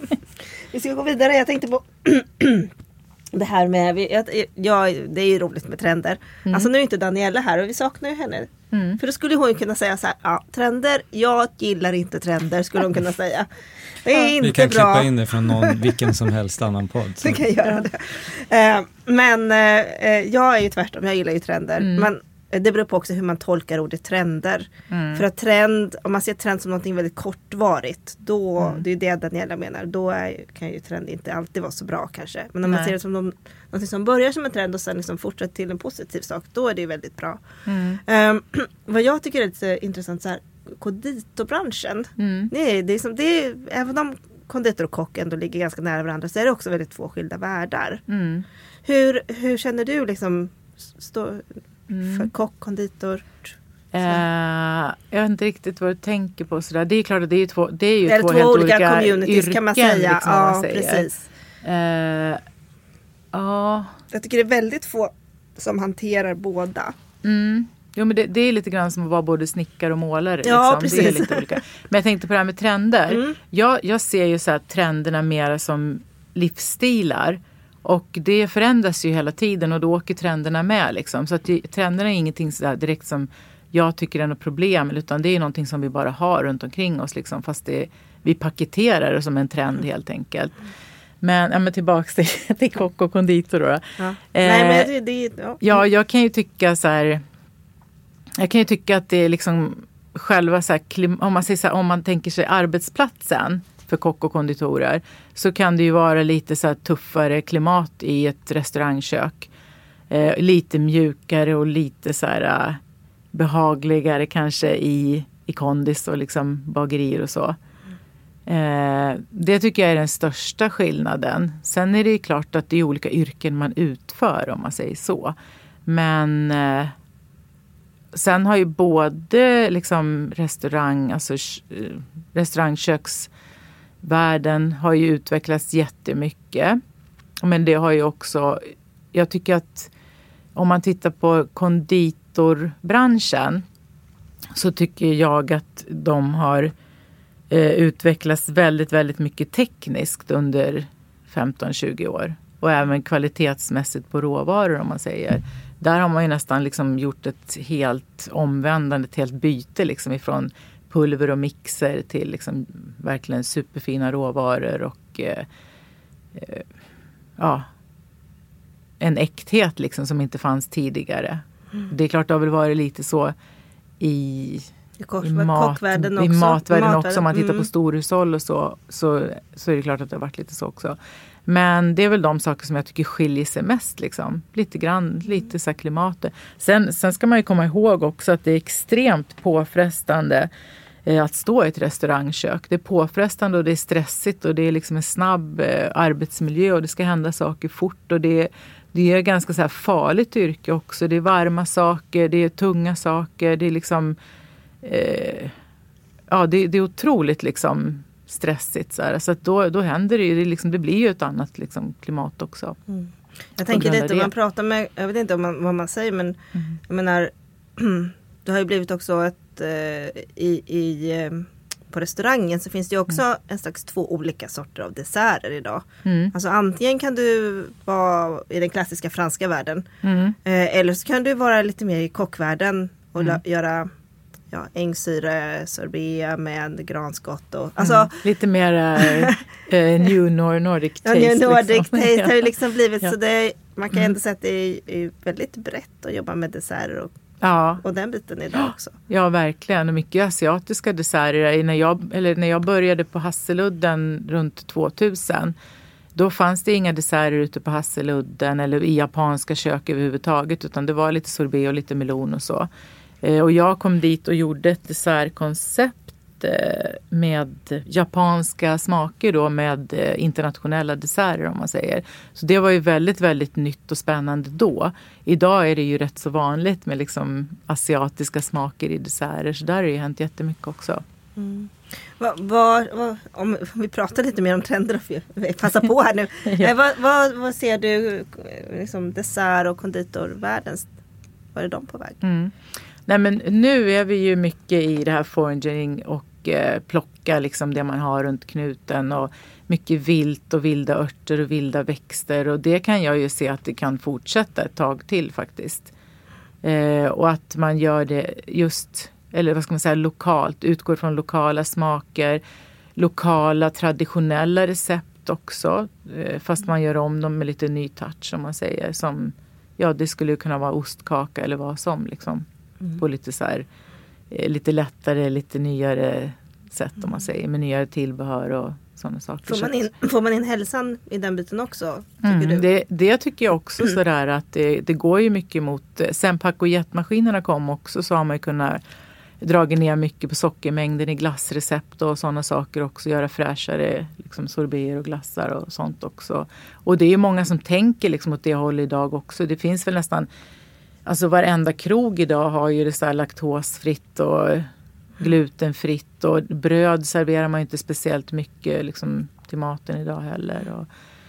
Speaker 3: Vi ska gå vidare. Jag tänkte på det här med, ja, det är ju roligt med trender. Mm. Alltså nu är inte Daniela här och vi saknar ju henne. Mm. För då skulle hon kunna säga så här, ja, trender, jag gillar inte trender, skulle hon kunna säga. Det är inte
Speaker 4: vi kan
Speaker 3: bra.
Speaker 4: Klippa in det från någon, vilken som helst annan podd.
Speaker 3: Vi kan göra det. Uh, men uh, jag är ju tvärtom, jag gillar ju trender. Mm. Men det beror på också hur man tolkar ordet trender. Mm. För att trend, om man ser trend som något väldigt kortvarigt, då, mm. det är det Daniela menar, då är, kan ju trend inte alltid vara så bra kanske. Men om Nej. man ser det som någon, något som börjar som en trend och sen liksom fortsätter till en positiv sak, då är det väldigt bra. Mm. Um, vad jag tycker är lite intressant så här, konditorbranschen. Mm. Nej, det är som, det är, även om konditor och kock ändå ligger ganska nära varandra, så är det också väldigt två skilda världar. Mm. Hur, hur känner du liksom stå... Mm. för kock, konditor?
Speaker 5: Uh, jag vet inte riktigt vad du tänker på sådär. Det är klart att det är två, det är ju
Speaker 3: det är
Speaker 5: två,
Speaker 3: två
Speaker 5: helt
Speaker 3: olika
Speaker 5: olika
Speaker 3: communities
Speaker 5: yrken,
Speaker 3: kan man säga.
Speaker 5: Liksom,
Speaker 3: ja,
Speaker 5: man
Speaker 3: precis.
Speaker 5: Uh, uh.
Speaker 3: Jag tycker det är väldigt få som hanterar båda.
Speaker 5: Mm. Jo, men det, det är lite grann som att vara både snickare och målare.
Speaker 3: Ja,
Speaker 5: liksom. Det är lite olika. Men jag tänkte på det här med trender. Mm. Jag, jag ser ju så här trenderna mer som livsstilar. Och det förändras ju hela tiden och då åker trenderna med. Liksom. Så att det, trenderna är ingenting så där direkt som jag tycker är något problem. Utan det är någonting som vi bara har runt omkring oss. Liksom, fast det, vi paketerar det som en trend helt enkelt. Men, ja, men tillbaka till, till kock och konditor då.
Speaker 3: Ja.
Speaker 5: Eh,
Speaker 3: Nej, men det, det, ja.
Speaker 5: ja, jag kan ju tycka så här... Jag kan ju tycka att det är liksom själva så här, om man säger så här, om man tänker sig arbetsplatsen för kock och konditorer, så kan det ju vara lite så här tuffare klimat i ett restaurangkök. Eh, lite mjukare och lite så här uh, behagligare kanske i, i kondis och liksom bagerier och så. Eh, det tycker jag är den största skillnaden. Sen är det ju klart att det är olika yrken man utför, om man säger så. Men eh, sen har ju både liksom restaurang, alltså restaurangköksvärlden har ju utvecklats jättemycket. Men det har ju också, jag tycker att om man tittar på konditorbranschen, så tycker jag att de har eh, utvecklats väldigt, väldigt mycket tekniskt under femton tjugo år. Och även kvalitetsmässigt på råvaror, om man säger. Där har man ju nästan liksom gjort ett helt omvändande, ett helt byte liksom ifrån pulver och mixer till liksom verkligen superfina råvaror och eh, eh, ja, en äkthet liksom som inte fanns tidigare. Mm. Det är klart det har väl varit lite så i,
Speaker 3: Kock,
Speaker 5: i, mat,
Speaker 3: kockvärlden
Speaker 5: i
Speaker 3: också.
Speaker 5: matvärlden
Speaker 3: matvärlden.
Speaker 5: också. Om man tittar
Speaker 3: mm.
Speaker 5: på storhushåll och så, så, så är det klart att det har varit lite så också. Men det är väl de saker som jag tycker skiljer sig mest. Liksom. Lite grann, lite så här klimatet. Sen, sen ska man ju komma ihåg också att det är extremt påfrestande eh, att stå i ett restaurangkök. Det är påfrestande och det är stressigt och det är liksom en snabb eh, arbetsmiljö och det ska hända saker fort och det är Det är ganska så här farligt yrke också. Det är varma saker, det är tunga saker. Det är liksom... Eh, ja, det, det är otroligt liksom stressigt. Så, här. Så att då, då händer det ju... Det, liksom, det blir ju ett annat liksom, klimat också.
Speaker 3: Mm. Jag tänker lite, om man pratar med... Jag vet inte om man, vad man säger, men... Mm. Jag menar... Det har ju blivit också ett... Eh, i... i eh, på restaurangen så finns det ju också mm. en slags två olika sorter av desserter idag. Mm. Alltså antingen kan du vara i den klassiska franska världen. Mm. Eh, eller så kan du vara lite mer i kockvärlden och mm. göra ja, ängsyre, sorbet med granskott. Och, alltså,
Speaker 5: mm. Lite mer uh, New Nordic taste.
Speaker 3: Ja, New Nordic
Speaker 5: liksom.
Speaker 3: taste har ju liksom blivit
Speaker 5: ja.
Speaker 3: så det, man kan
Speaker 5: mm.
Speaker 3: ändå säga att det är, är väldigt brett att jobba med desserter och
Speaker 5: Ja.
Speaker 3: och den biten idag också.
Speaker 5: Ja, verkligen. Och mycket asiatiska desserter. När jag, eller när jag började på Hasseludden runt tvåtusen, då fanns det inga desserter ute på Hasseludden eller i japanska kök överhuvudtaget, utan det var lite sorbet och lite melon och så. Eh, och jag kom dit och gjorde ett dessertkoncept med japanska smaker då, med internationella desserter om man säger. Så det var ju väldigt, väldigt nytt och spännande då. Idag är det ju rätt så vanligt med liksom asiatiska smaker i desserter, så där har det ju hänt jättemycket också.
Speaker 3: Mm. Vad, vad, vad, om vi pratar lite mer om trender, passa på här nu. ja. vad, vad, vad ser du liksom dessert- och konditorvärlden? Var är de på väg?
Speaker 5: Mm. Nej, men nu är vi ju mycket i det här foraging och eh, plocka liksom det man har runt knuten och mycket vilt och vilda örter och vilda växter, och det kan jag ju se att det kan fortsätta ett tag till faktiskt. Eh, och att man gör det just, eller vad ska man säga, lokalt, utgår från lokala smaker, lokala traditionella recept också, eh, fast man gör om dem med lite ny touch som man säger, som ja, det skulle kunna vara ostkaka eller vad som liksom. Mm. På lite så här, lite lättare, lite nyare sätt om man säger, med nyare tillbehör och sådana saker.
Speaker 3: Får man in, får man in hälsan i den biten också? Tycker
Speaker 5: mm,
Speaker 3: du?
Speaker 5: Det, det tycker jag också mm. sådär att det, det går ju mycket mot, sen pack- och jetmaskinerna kom också, så har man ju kunnat dra ner mycket på sockermängden i glassrecept och sådana saker också, göra fräschare liksom sorbeter och glassar och sånt också. Och det är ju många som tänker liksom åt det hållet idag också. Det finns väl nästan, alltså varenda krog idag har ju det så här laktosfritt och glutenfritt, och bröd serverar man inte speciellt mycket liksom till maten idag heller. Och,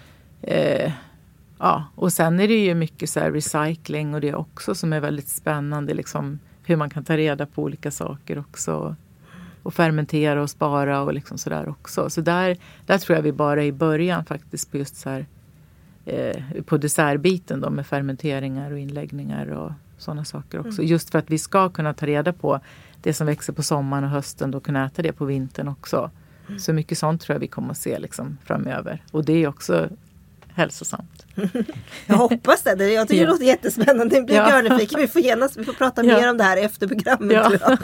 Speaker 5: eh, ja, och sen är det ju mycket så här recycling och det också som är väldigt spännande, liksom hur man kan ta reda på olika saker också och fermentera och spara och liksom sådär också. Så där, där tror jag vi bara är i början faktiskt på just så här eh, på dessertbiten då, med fermenteringar och inläggningar och sådana saker också. Mm. Just för att vi ska kunna ta reda på det som växer på sommaren och hösten, då kunna äta det på vintern också. Mm. Så mycket sånt tror jag vi kommer att se liksom framöver. Och det är också hälsosamt.
Speaker 3: Jag hoppas det. Jag tycker ja. det låter jättespännande. Det blir ja. görnyfiken. Vi får genast, vi får prata ja. mer om det här efter programmet. Ja. Tror jag.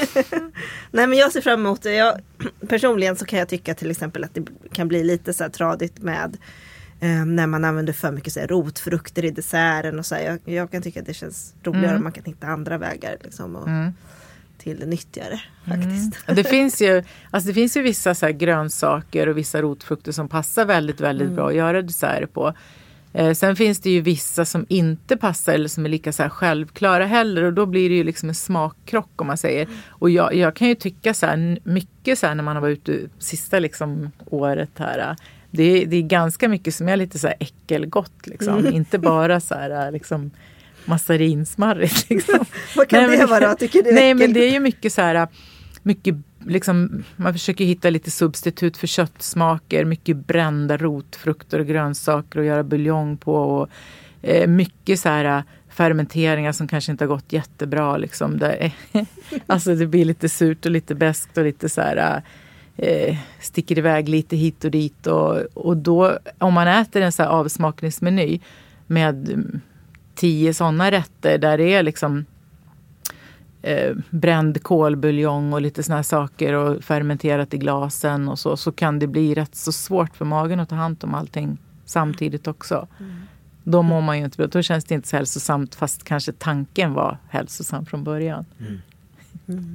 Speaker 3: Nej, men jag ser fram emot det. Jag, personligen så kan jag tycka till exempel att det kan bli lite så här tradigt med eh, när man använder för mycket så här, rotfrukter i desserten och så här. Jag, jag kan tycka att det känns roligare mm. om man kan hitta andra vägar liksom, och mm. till det nyttigare faktiskt.
Speaker 5: Mm. Det finns ju, alltså det finns ju vissa så här grönsaker och vissa rotfrukter som passar väldigt, väldigt mm. bra att göra desserter på. Eh, sen finns det ju vissa som inte passar eller som är lika så här självklara heller, och då blir det ju liksom en smakkrock om man säger. Mm. Och jag, jag kan ju tycka så här mycket så här när man har varit ute sista liksom året här. Det är, det är ganska mycket som är lite så här äckelgott liksom. Mm. Inte bara så här liksom massarinsmarrigt liksom.
Speaker 3: Vad kan nej, det vara då? Tycker du?
Speaker 5: Nej, men det är ju mycket så här, mycket liksom, man försöker hitta lite substitut för köttsmaker, mycket brända rotfrukter och grönsaker och göra buljong på, och eh, mycket så här fermenteringar som kanske inte har gått jättebra liksom. Där, alltså det blir lite surt och lite beskt och lite så här eh, sticker iväg lite hit och dit, och, och då om man äter en så här avsmakningsmeny med tio sådana rätter där det är liksom eh, bränd kolbuljong och lite såna här saker och fermenterat i glasen och så, så kan det bli rätt så svårt för magen att ta hand om allting samtidigt också. Mm. Då mår man ju inte bra. Då känns det inte så hälsosamt, fast kanske tanken var hälsosam från början. Mm. Mm.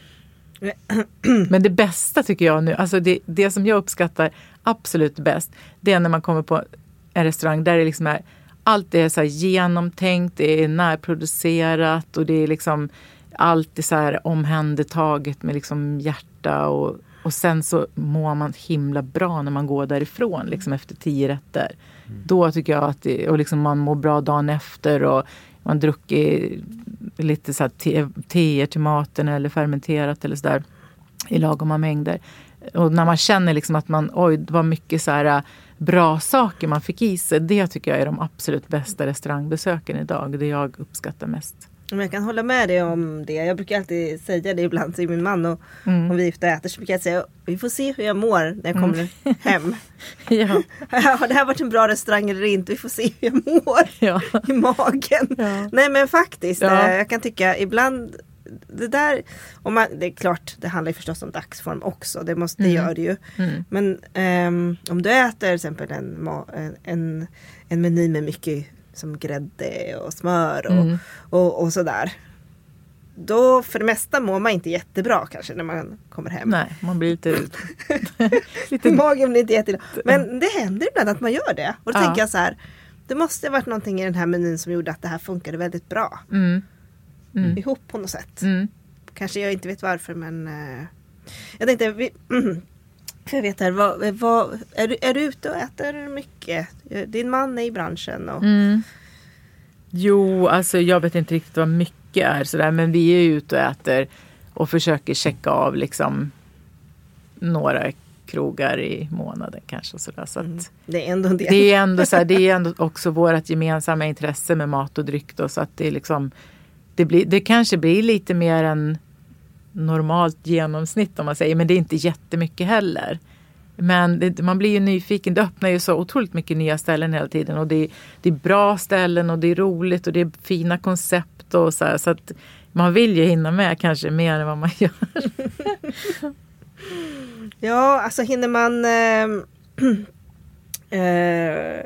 Speaker 5: Men det bästa tycker jag nu, alltså det, det som jag uppskattar absolut bäst, det är när man kommer på en restaurang där det liksom är, allt är så här genomtänkt, det är närproducerat och det är liksom allt är så här omhändertaget med liksom hjärta och, och sen så mår man himla bra när man går därifrån liksom efter tio rätter. Mm. Då tycker jag att det, och liksom man mår bra dagen efter och man druckit lite så här te, teer till maten eller fermenterat eller sådär i lagoma mängder. Och när man känner liksom att man, oj, det var mycket så här bra saker man fick i sig. Det tycker jag är de absolut bästa restaurangbesöken idag. Det jag uppskattar mest.
Speaker 3: Jag kan hålla med dig om det. Jag brukar alltid säga det ibland till min man och mm. om vi gifta äter så brukar jag säga, vi får se hur jag mår när jag kommer mm. hem. Ja. Har det här varit en bra restaurang eller inte? Vi får se hur jag mår ja. i magen. Ja. Nej men faktiskt, ja. jag kan tycka ibland det där, om man, det är klart, det handlar ju förstås om dagsform också, det måste mm. det gör det ju. Mm. Men um, om du äter till exempel en, en, en meny med mycket som grädde och smör och, mm. och, och sådär, då för det mesta mår man inte jättebra kanske när man kommer hem.
Speaker 5: Nej, man blir lite...
Speaker 3: lite... Magen blir inte jättebra. Men det händer ibland att man gör det. Och då ja. tänker jag så här, det måste ha varit någonting i den här menyn som gjorde att det här funkade väldigt bra. Mm. Mm. Ihop på något sätt. Mm. Kanske jag inte vet varför, men uh, jag tänkte vi, mm, jag vet här, vad, vad, är, du, är du ute och äter mycket? Din man är i branschen och...
Speaker 5: mm. Jo, alltså jag vet inte riktigt vad mycket är sådär, men vi är ute och äter och försöker checka av liksom några krogar i månaden kanske och sådär, så att mm.
Speaker 3: det är ändå en del.
Speaker 5: Det är ändå så här, det är ändå också vårt gemensamma intresse med mat och dryck då, så att det är liksom Det, blir, det kanske blir lite mer än normalt genomsnitt om man säger. Men det är inte jättemycket heller. Men det, man blir ju nyfiken. Det öppnar ju så otroligt mycket nya ställen hela tiden. Och det, det är bra ställen och det är roligt och det är fina koncept. Och så här, så att man vill ju hinna med kanske mer än vad man gör.
Speaker 3: Ja, alltså hinner man... Eh, eh,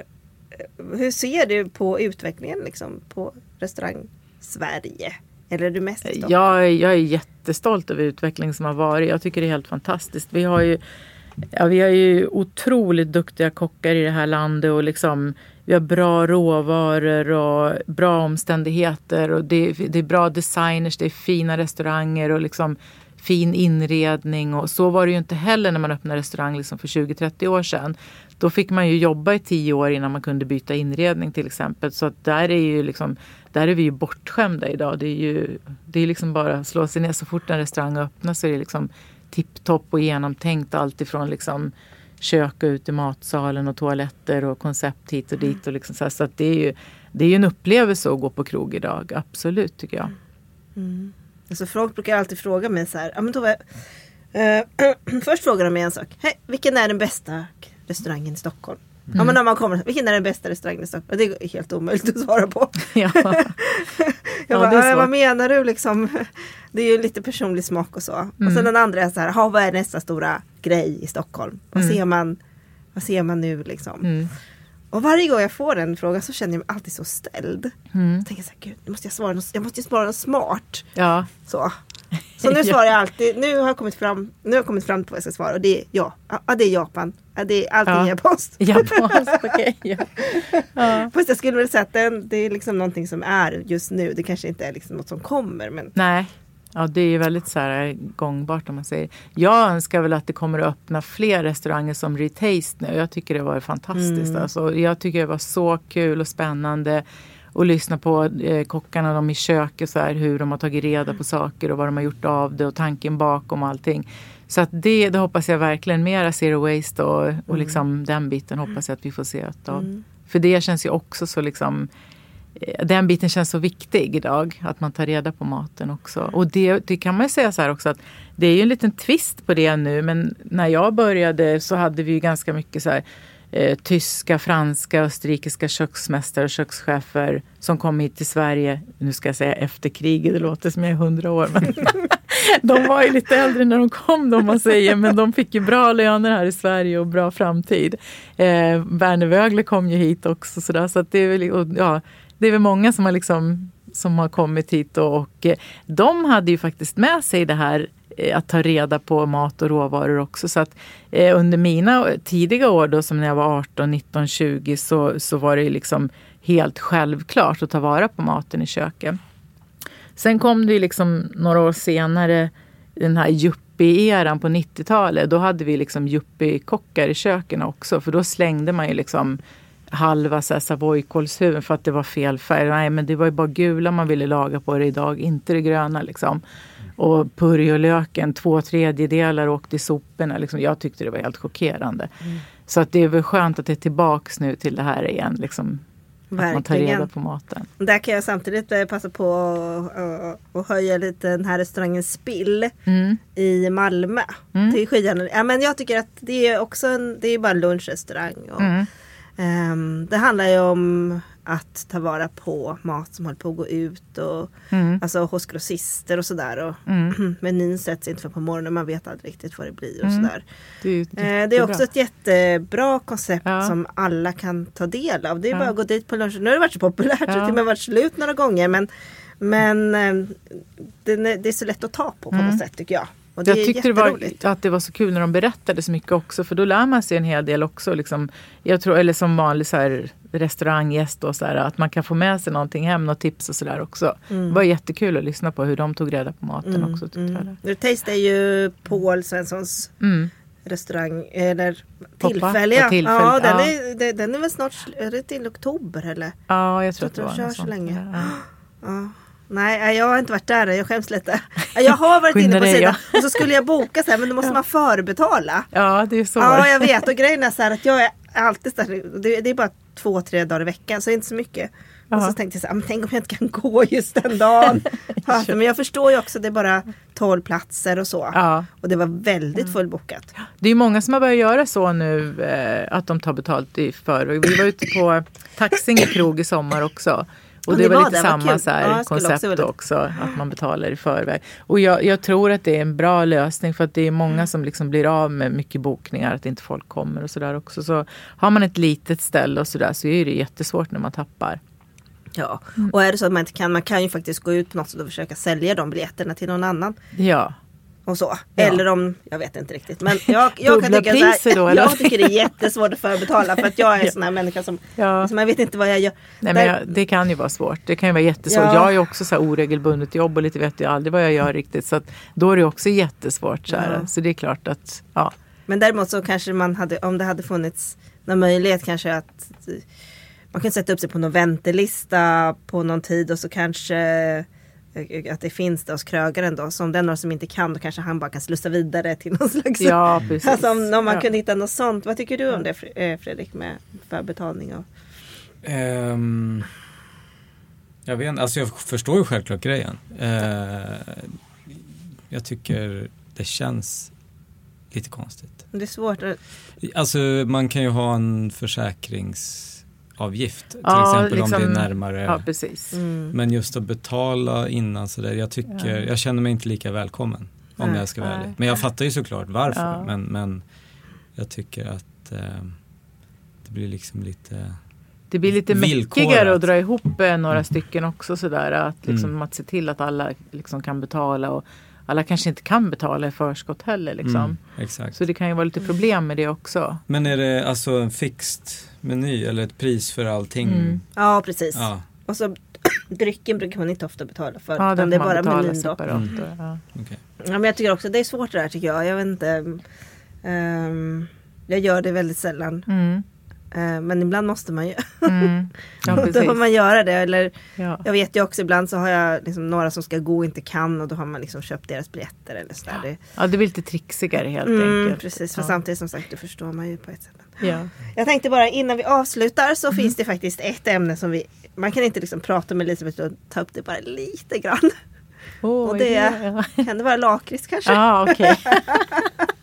Speaker 3: hur ser du på utvecklingen liksom, på restaurang Sverige? Eller är du mest stolt?
Speaker 5: Jag, jag är jättestolt över utvecklingen som har varit. Jag tycker det är helt fantastiskt. Vi har ju, ja, vi har ju otroligt duktiga kockar i det här landet och liksom, vi har bra råvaror och bra omständigheter och det, det är bra designers, det är fina restauranger och liksom fin inredning, och så var det ju inte heller när man öppnade restaurang liksom för tjugo till trettio år sedan. Då fick man ju jobba i tio år innan man kunde byta inredning till exempel. Så att där är ju liksom, där är vi ju bortskämda idag. Det är ju det är liksom bara att slå sig ner så fort en restaurang öppnar, så är det liksom tipptopp och genomtänkt, allt ifrån liksom kök ut i matsalen och toaletter och koncept hit och dit och liksom så här, så att det är ju det är ju en upplevelse att gå på krog idag, absolut tycker jag.
Speaker 3: Mm. Alltså folk brukar alltid fråga mig så här, ja men då var jag, uh, först frågar de mig en sak. Hej, vilken är den bästa restaurangen i Stockholm? Mm. Ja men när man kommer, vilken är den bästa restaurangen i Stockholm? Det är helt omöjligt att svara på. Ja. jag ja, bara, vad menar du liksom? Det är ju lite personlig smak och så. Mm. Och sen den andra är så här, ha, vad är nästa stora grej i Stockholm? Vad mm. ser man, vad ser man nu liksom? Mm. Och varje gång jag får den frågan så känner jag mig alltid så ställd. Mm. Jag tänker så här, gud, nu måste jag svara något, jag måste svara något smart. Ja. Så. Så nu svarar jag alltid, nu har jag kommit fram, nu har jag kommit fram till vad jag ska svara. Och det är ja, ja det är Japan. Ja, det är allting ja. Japanskt.
Speaker 5: Japanskt, okej. Okay, ja. Ja.
Speaker 3: Fast jag skulle väl säga att det, det är liksom någonting som är just nu. Det kanske inte är liksom något som kommer. Men...
Speaker 5: Nej. Ja, det är ju väldigt så här gångbart om man säger. Jag önskar väl att det kommer att öppna fler restauranger som Retaste nu. Jag tycker det var fantastiskt. Mm. Alltså, jag tycker det var så kul och spännande att lyssna på eh, kockarna, de i köket, så här, hur de har tagit reda på saker och vad de har gjort av det och tanken bakom allting. Så att det, det hoppas jag verkligen mera zero waste och, och mm. liksom den biten hoppas jag att vi får se av. Mm. För det känns ju också så liksom, den biten känns så viktig idag, att man tar reda på maten också. Och det, det kan man ju säga så här också, att det är ju en liten twist på det nu, men när jag började så hade vi ju ganska mycket så här eh, tyska, franska, österrikiska köksmästare och kökschefer som kom hit till Sverige, nu ska jag säga efter kriget, det låter som jag är hundra år, men de var ju lite äldre när de kom då, man säger, men de fick ju bra löner här i Sverige och bra framtid. Eh, Werner Wögler kom ju hit också, sådär, så att det är väl, och, ja, det är väl många som har liksom som har kommit hit och, och de hade ju faktiskt med sig det här att ta reda på mat och råvaror också. Så att eh, under mina tidiga år då, som när jag var arton, nitton, tjugo, så, så var det liksom helt självklart att ta vara på maten i köket. Sen kom det ju liksom några år senare den här yuppie-eran på nittiotalet. Då hade vi liksom yuppie-kockar i köken också, för då slängde man ju liksom halva savoykålshuvuden för att det var fel färg. Nej, men det var ju bara gula man ville laga på det idag, inte det gröna liksom. Och purjolöken, två tredjedelar åkte i soporna. Liksom. Jag tyckte det var helt chockerande. Mm. Så att det är väl skönt att det är tillbaks nu till det här igen. Liksom, att man tar reda på maten.
Speaker 3: Där kan jag samtidigt passa på att höja lite den här restaurangen Spill mm. i Malmö. Mm. Till skidorna. Ja, men jag tycker att det är också en, det är bara en lunchrestaurang. Och, mm. um, det handlar ju om att ta vara på mat som håller på att gå ut och mm. alltså hos grossister och sådär. Och mm. menyn sätts inte för på morgonen, man vet aldrig riktigt vad det blir och mm. sådär. Det är, eh, det är också ett jättebra koncept ja. som alla kan ta del av. Det är ja. bara att gå dit på lunchen. Nu har det varit så populärt, ja. det har till och med varit slut några gånger, men, men eh, det, det är så lätt att ta på på mm. något sätt tycker jag. Och det
Speaker 5: jag tyckte det var, att det var så kul när de berättade så mycket också. För då lär man sig en hel del också. Liksom, jag tror, eller som vanlig så här, restauranggäst. Då, så här, att man kan få med sig någonting hem. Något tips och sådär också. Mm. Det var jättekul att lyssna på hur de tog reda på maten mm. också.
Speaker 3: Mm. Det Taste är ju Paul Svenssons mm. restaurang. Eller tillfälliga. Tillfäll, ja, den, ja. Är, den är väl snart är det till oktober eller?
Speaker 5: Ja, jag tror att det var
Speaker 3: de kör så länge.
Speaker 5: Ja.
Speaker 3: Ja. Nej, jag har inte varit där. Jag skäms lite. Jag har varit inne på sidan ja. och så skulle jag boka så här, men då måste ja. man förbetala.
Speaker 5: Ja, det är så.
Speaker 3: Ja, jag vet. Och grejen är så här att jag är alltid så här, det, det är bara två, tre dagar i veckan, så inte så mycket. Ja. Och så tänkte jag så här, men tänk om jag inte kan gå just den dagen. Men jag förstår ju också, det är bara tolv platser och så. Ja. Och det var väldigt fullbokat.
Speaker 5: Det är många som har börjat göra så nu, eh, att de tar betalt i förväg. Vi var ute på Taxinge krog i sommar också. Och, och det, det var lite var samma så här, ja, koncept också, också, att man betalar i förväg. Och jag, jag tror att det är en bra lösning, för att det är många mm. som liksom blir av med mycket bokningar, att inte folk kommer och sådär också. Så har man ett litet ställe och sådär, så är det jättesvårt när man tappar.
Speaker 3: Ja, mm. och är det så att man inte kan, man kan ju faktiskt gå ut på något sätt och försöka sälja de biljetterna till någon annan.
Speaker 5: Ja.
Speaker 3: Och så. Ja. Eller om, jag vet inte riktigt. Men jag, jag kan tycka så här, då, jag tycker det är jättesvårt att förbetala. För att jag är en sån här människa som, ja. som jag vet inte vad jag gör.
Speaker 5: Nej, men jag, det kan ju vara svårt. Det kan ju vara jättesvårt. Ja. Jag har ju också så här oregelbundet jobb och lite vet jag aldrig vad jag gör riktigt. Så att då är det också jättesvårt. Så, här. Ja. Så det är klart att, ja.
Speaker 3: Men däremot så kanske man hade, om det hade funnits någon möjlighet kanske att man kan sätta upp sig på någon väntelista på någon tid och så kanske att det finns det hos krögaren då. Så om det är några som inte kan, då kanske han bara kan slussa vidare till någon slags...
Speaker 5: Ja, precis.
Speaker 3: Alltså om, om man ja. kunde hitta något sånt. Vad tycker du om det, Fredrik, med förbetalning? Och...
Speaker 4: Um, jag vet inte, alltså jag förstår ju självklart grejen. Uh, jag tycker det känns lite konstigt.
Speaker 3: Det är svårt att...
Speaker 4: Alltså man kan ju ha en försäkrings... avgift till
Speaker 5: ja,
Speaker 4: exempel
Speaker 5: liksom,
Speaker 4: om det är närmare.
Speaker 5: Ja, precis.
Speaker 4: Mm. Men just att betala innan så där, jag tycker ja. jag känner mig inte lika välkommen om nej, jag ska vara ärlig. Men jag fattar ju såklart varför, ja. men, men jag tycker att eh, det blir liksom lite
Speaker 5: det blir lite mäckigare att dra ihop eh, några mm. stycken också sådär, att liksom mm. att se till att alla liksom kan betala, och alla kanske inte kan betala i förskott heller liksom. Mm,
Speaker 4: exakt.
Speaker 5: Så det kan ju vara lite problem med det också.
Speaker 4: Men är det alltså en fixed meny eller ett pris för allting? Mm.
Speaker 3: Ja, precis. Ja. Och så drycken brukar man inte ofta betala för.
Speaker 5: Ja,
Speaker 3: det är bara menyn då.
Speaker 5: Mm. Ja.
Speaker 4: Okay.
Speaker 3: Ja, men jag tycker också det är svårt det där tycker jag. Jag vet inte. Um, jag gör det väldigt sällan. Mm. Uh, men ibland måste man ju. Mm. Ja, då får man göra det. Eller, ja. Jag vet ju också, ibland så har jag liksom några som ska gå och inte kan, och då har man liksom köpt deras biljetter eller sådär.
Speaker 5: Ja, ja, det blir lite trixigare helt
Speaker 3: mm,
Speaker 5: enkelt.
Speaker 3: Precis, för
Speaker 5: ja.
Speaker 3: samtidigt som sagt, det förstår man ju på ett sätt.
Speaker 5: Ja.
Speaker 3: Jag tänkte bara innan vi avslutar så mm. finns det faktiskt ett ämne som vi, man kan inte liksom prata med Elisabeth och ta upp det bara lite grann.
Speaker 5: Oh,
Speaker 3: och det,
Speaker 5: ja.
Speaker 3: kan det vara lakrits kanske?
Speaker 5: Ja, okej. Okay.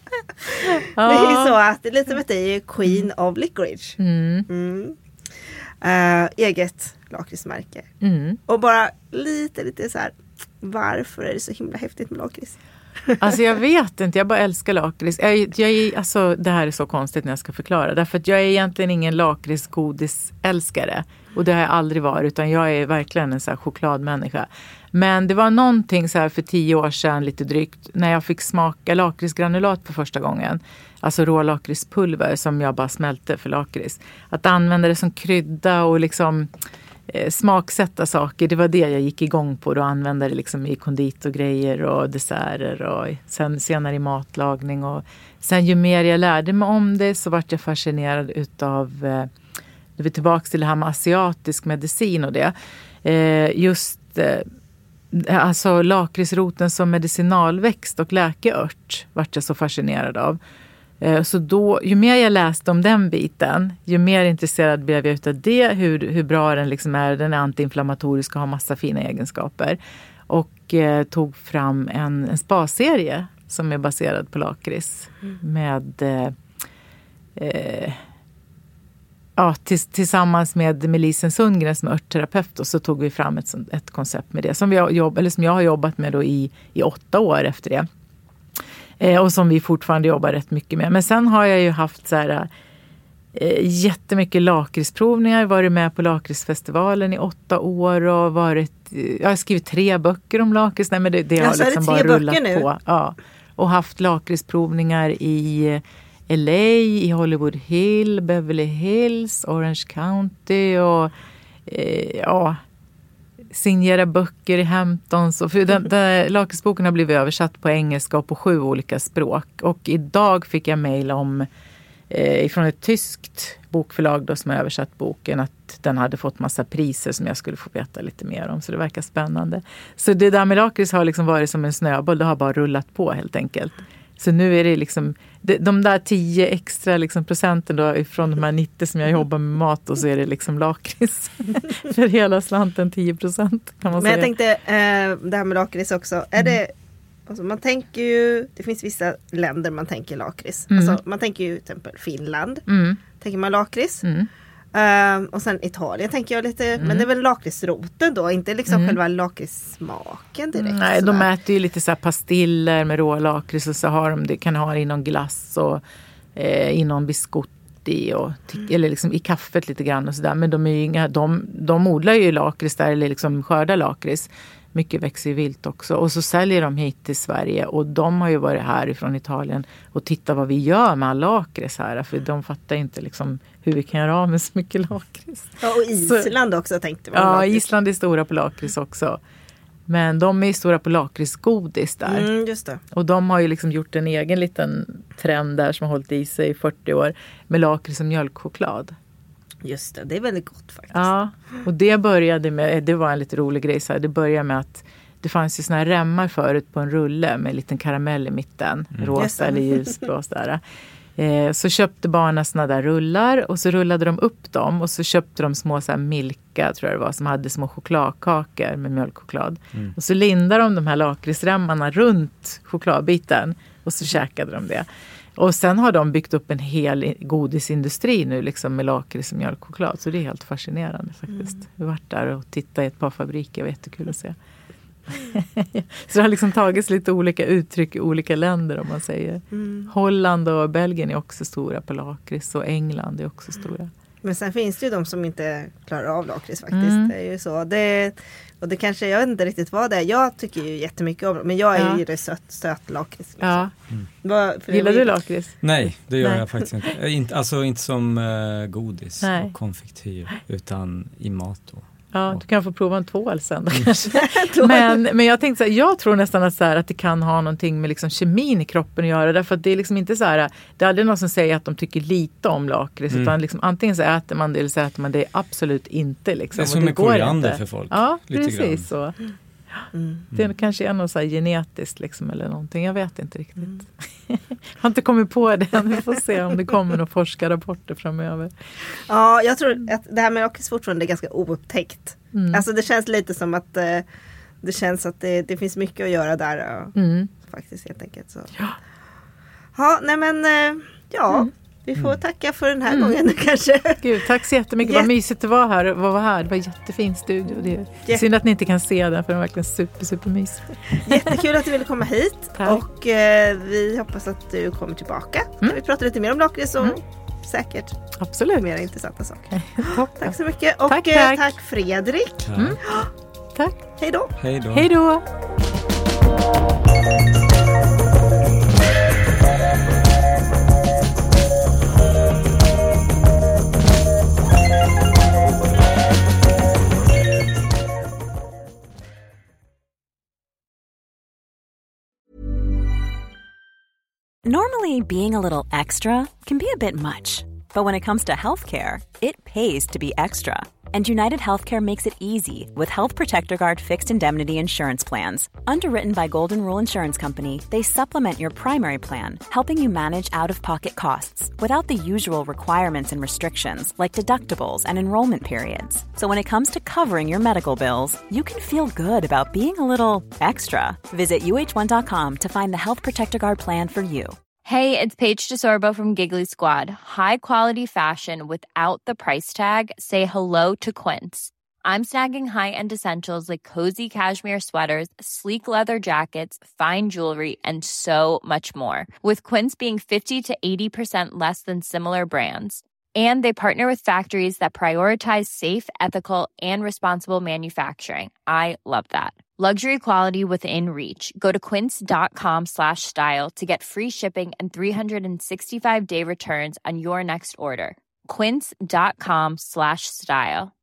Speaker 3: Det är ju så att Elisabeth är ju queen of licorice.
Speaker 5: Mm.
Speaker 3: Mm. Uh, eget lakritsmärke.
Speaker 5: Mm.
Speaker 3: Och bara lite, lite så här, varför är det så himla häftigt med lakrits?
Speaker 5: Alltså jag vet inte, jag bara älskar lakrits. Jag, jag är, alltså, det här är så konstigt när jag ska förklara. Därför att jag är egentligen ingen lakritsgodisälskare. Och det har jag aldrig varit, utan jag är verkligen en så här chokladmänniska. Men det var någonting så här för tio år sedan, lite drygt, när jag fick smaka lakritsgranulat för första gången. Alltså rå lakritspulver som jag bara smälte för lakrits. Att använda det som krydda och liksom eh, smaksätta saker, det var det jag gick igång på. Då använde det liksom i konditorgrejer och desserter och sen senare i matlagning. Och sen ju mer jag lärde mig om det så vart jag fascinerad utav, eh, det var tillbaka till det här med asiatisk medicin och det. Eh, just eh, alltså lakritsroten som medicinalväxt och läkeört vart jag så fascinerad av. Så då, ju mer jag läste om den biten, ju mer intresserad blev jag utav det, hur, hur bra den liksom är. Den är antiinflammatorisk och har massa fina egenskaper. Och eh, tog fram en, en spa-serie som är baserad på lakrits. Mm. Med, eh, ja, tills, tillsammans med Melisen Sundgren som är örtterapeut. Och så tog vi fram ett, ett koncept med det som, vi har jobb, eller som jag har jobbat med då i, i åtta år efter det. Och som vi fortfarande jobbar rätt mycket med. Men sen har jag ju haft så här, eh, jättemycket lakritsprovningar. Varit med på lakritsfestivalen i åtta år. Och varit, jag har skrivit tre böcker om lakrits. Nej, men det, det har
Speaker 3: alltså,
Speaker 5: liksom bara rullat nu på. Ja. Och haft lakritsprovningar i L A, i Hollywood Hill, Beverly Hills, Orange County och eh, ja... signera böcker i Hamptons. Och för den, den, lakritsboken har blivit översatt på engelska och på sju olika språk. Och idag fick jag mejl om eh, ifrån ett tyskt bokförlag då, som har översatt boken, att den hade fått massa priser som jag skulle få veta lite mer om. Så det verkar spännande. Så det där med lakrits har liksom varit som en snöboll. Det har bara rullat på helt enkelt. Så nu är det liksom de, de där tio extra liksom procenten då ifrån de här nittio som jag jobbar med mat, och så är det liksom lakrits. För hela slanten tio procent kan man
Speaker 3: Men
Speaker 5: säga.
Speaker 3: jag tänkte eh, det här med lakrits också. Är mm. det, alltså man tänker ju, det finns vissa länder man tänker lakrits. Mm. Alltså man tänker ju till exempel Finland. Mm. Tänker man lakrits. Mm. Uh, och sen Italien tänker jag lite, mm. men det är väl lakritsroten då, inte liksom mm. själva lakritssmaken direkt.
Speaker 5: Nej,
Speaker 3: sådär.
Speaker 5: De äter ju lite så här pastiller med rå lakrits, och så har de det, kan ha i någon glass och eh, i någon biscotti och mm. eller liksom i kaffet lite grann och sådär. Men de är ju inga, de, de odlar ju lakrits där, eller liksom skördar lakrits. Mycket växer ju vilt också. Och så säljer de hit till Sverige. Och de har ju varit här ifrån Italien och tittat vad vi gör med all lakrits här. För de fattar inte liksom hur vi kan göra av med så mycket lakrits.
Speaker 3: Ja, och Island så, också tänkte man.
Speaker 5: Ja, lakrits. Island är stora på lakrits också. Men de är stora på lakritsgodis där.
Speaker 3: Mm, just det.
Speaker 5: Och de har ju liksom gjort en egen liten trend där som har hållit i sig i fyrtio år. Med lakrits och mjölkchoklad.
Speaker 3: Just det, det är väldigt gott faktiskt.
Speaker 5: Ja, och det började med, det var en lite rolig grej så här. Det började med att det fanns ju såna här remmar förut på en rulle med en liten karamell i mitten. Mm. Rosa eller ljusblå där. Eh, så köpte barnen såna där rullar och så rullade de upp dem och så köpte de små så här Milka, tror jag det var, som hade små chokladkakor med mjölkchoklad. Mm. Och så lindade de de här lakritsremmarna runt chokladbiten och så käkade de det. Och sen har de byggt upp en hel godisindustri nu liksom med lakrits och mjölkchoklad. Så det är helt fascinerande faktiskt. Mm. Vi har varit där och tittat i ett par fabriker. Det var jättekul att se. Så det har liksom tagits lite olika uttryck i olika länder om man säger. Mm. Holland och Belgien är också stora på lakrits och England är också stora.
Speaker 3: Men sen finns det ju de som inte klarar av lakrits faktiskt.
Speaker 5: Mm.
Speaker 3: Det är ju så. Det, och det kanske, jag vet inte riktigt vad det är. Jag tycker ju jättemycket om det. Men jag är
Speaker 5: ja.
Speaker 3: ju det söt, söt lakrits. Liksom.
Speaker 5: Ja.
Speaker 4: Mm.
Speaker 3: Vad,
Speaker 5: Gillar du lakrits?
Speaker 4: Nej, det gör
Speaker 5: Nej.
Speaker 4: jag faktiskt inte. inte. Alltså inte som uh, godis
Speaker 5: Nej.
Speaker 4: och konfektyr, utan i mat då.
Speaker 5: Ja, du kan få prova en tvål sen då kanske. men, men jag tänkte så här, jag tror nästan att, så här, att det kan ha någonting med liksom kemin i kroppen att göra. Därför att det är liksom inte så här, det är aldrig någon som säger att de tycker lite om lakrits. Mm. Utan liksom, antingen så äter man det eller så äter man det absolut inte. Liksom.
Speaker 4: Det är som med koriander för folk.
Speaker 5: Ja,
Speaker 4: lite
Speaker 5: precis
Speaker 4: grann.
Speaker 5: så.
Speaker 3: Mm.
Speaker 5: Det är kanske är något så här genetiskt liksom, eller någonting. Jag vet inte riktigt. Mm. Jag har inte kommit på det än. Vi får se om det kommer några forskarrapporter framöver.
Speaker 3: Ja, jag tror att det här med lakrits fortfarande är ganska oupptäckt. Mm. Alltså det känns lite som att eh, det känns att det, det finns mycket att göra där. Och,
Speaker 5: mm.
Speaker 3: faktiskt helt enkelt. Så.
Speaker 5: Ja.
Speaker 3: Ja, nej men eh, ja, mm. vi får tacka för den här mm. gången kanske.
Speaker 5: Gud, tack så jättemycket. Jätte- Vad mysigt att vara här och vara här. Det var en jättefin studio. Det är Jätte- synd att ni inte kan se den, för den är verkligen super, super mysig.
Speaker 3: Jättekul att du ville komma hit. Tack. Och eh, vi hoppas att du kommer tillbaka. Mm. Vi pratar lite mer om lakrits och mm. säkert
Speaker 5: absolut
Speaker 3: mer intressanta saker.
Speaker 5: Tack,
Speaker 3: tack så mycket. Och
Speaker 5: tack,
Speaker 3: eh,
Speaker 5: tack.
Speaker 3: tack Fredrik.
Speaker 5: Mm. Tack.
Speaker 3: Hej då.
Speaker 4: Hej då.
Speaker 5: Hej då.
Speaker 1: Normally, being a little extra can be a bit much, but when it comes to healthcare, it pays to be extra. And United Healthcare makes it easy with Health Protector Guard fixed indemnity insurance plans. Underwritten by Golden Rule Insurance Company, they supplement your primary plan, helping you manage out-of-pocket costs without the usual requirements and restrictions like deductibles and enrollment periods. So when it comes to covering your medical bills, you can feel good about being a little extra. Visit U H one dot com to find the Health Protector Guard plan for you.
Speaker 8: Hey, it's Paige DeSorbo from Giggly Squad. High quality fashion without the price tag. Say hello to Quince. I'm snagging high-end essentials like cozy cashmere sweaters, sleek leather jackets, fine jewelry, and so much more. With Quince being fifty to eighty percent less than similar brands. And they partner with factories that prioritize safe, ethical, and responsible manufacturing. I love that. Luxury quality within reach. Go to quince.com slash style to get free shipping and three sixty-five day returns on your next order. Quince.com slash style.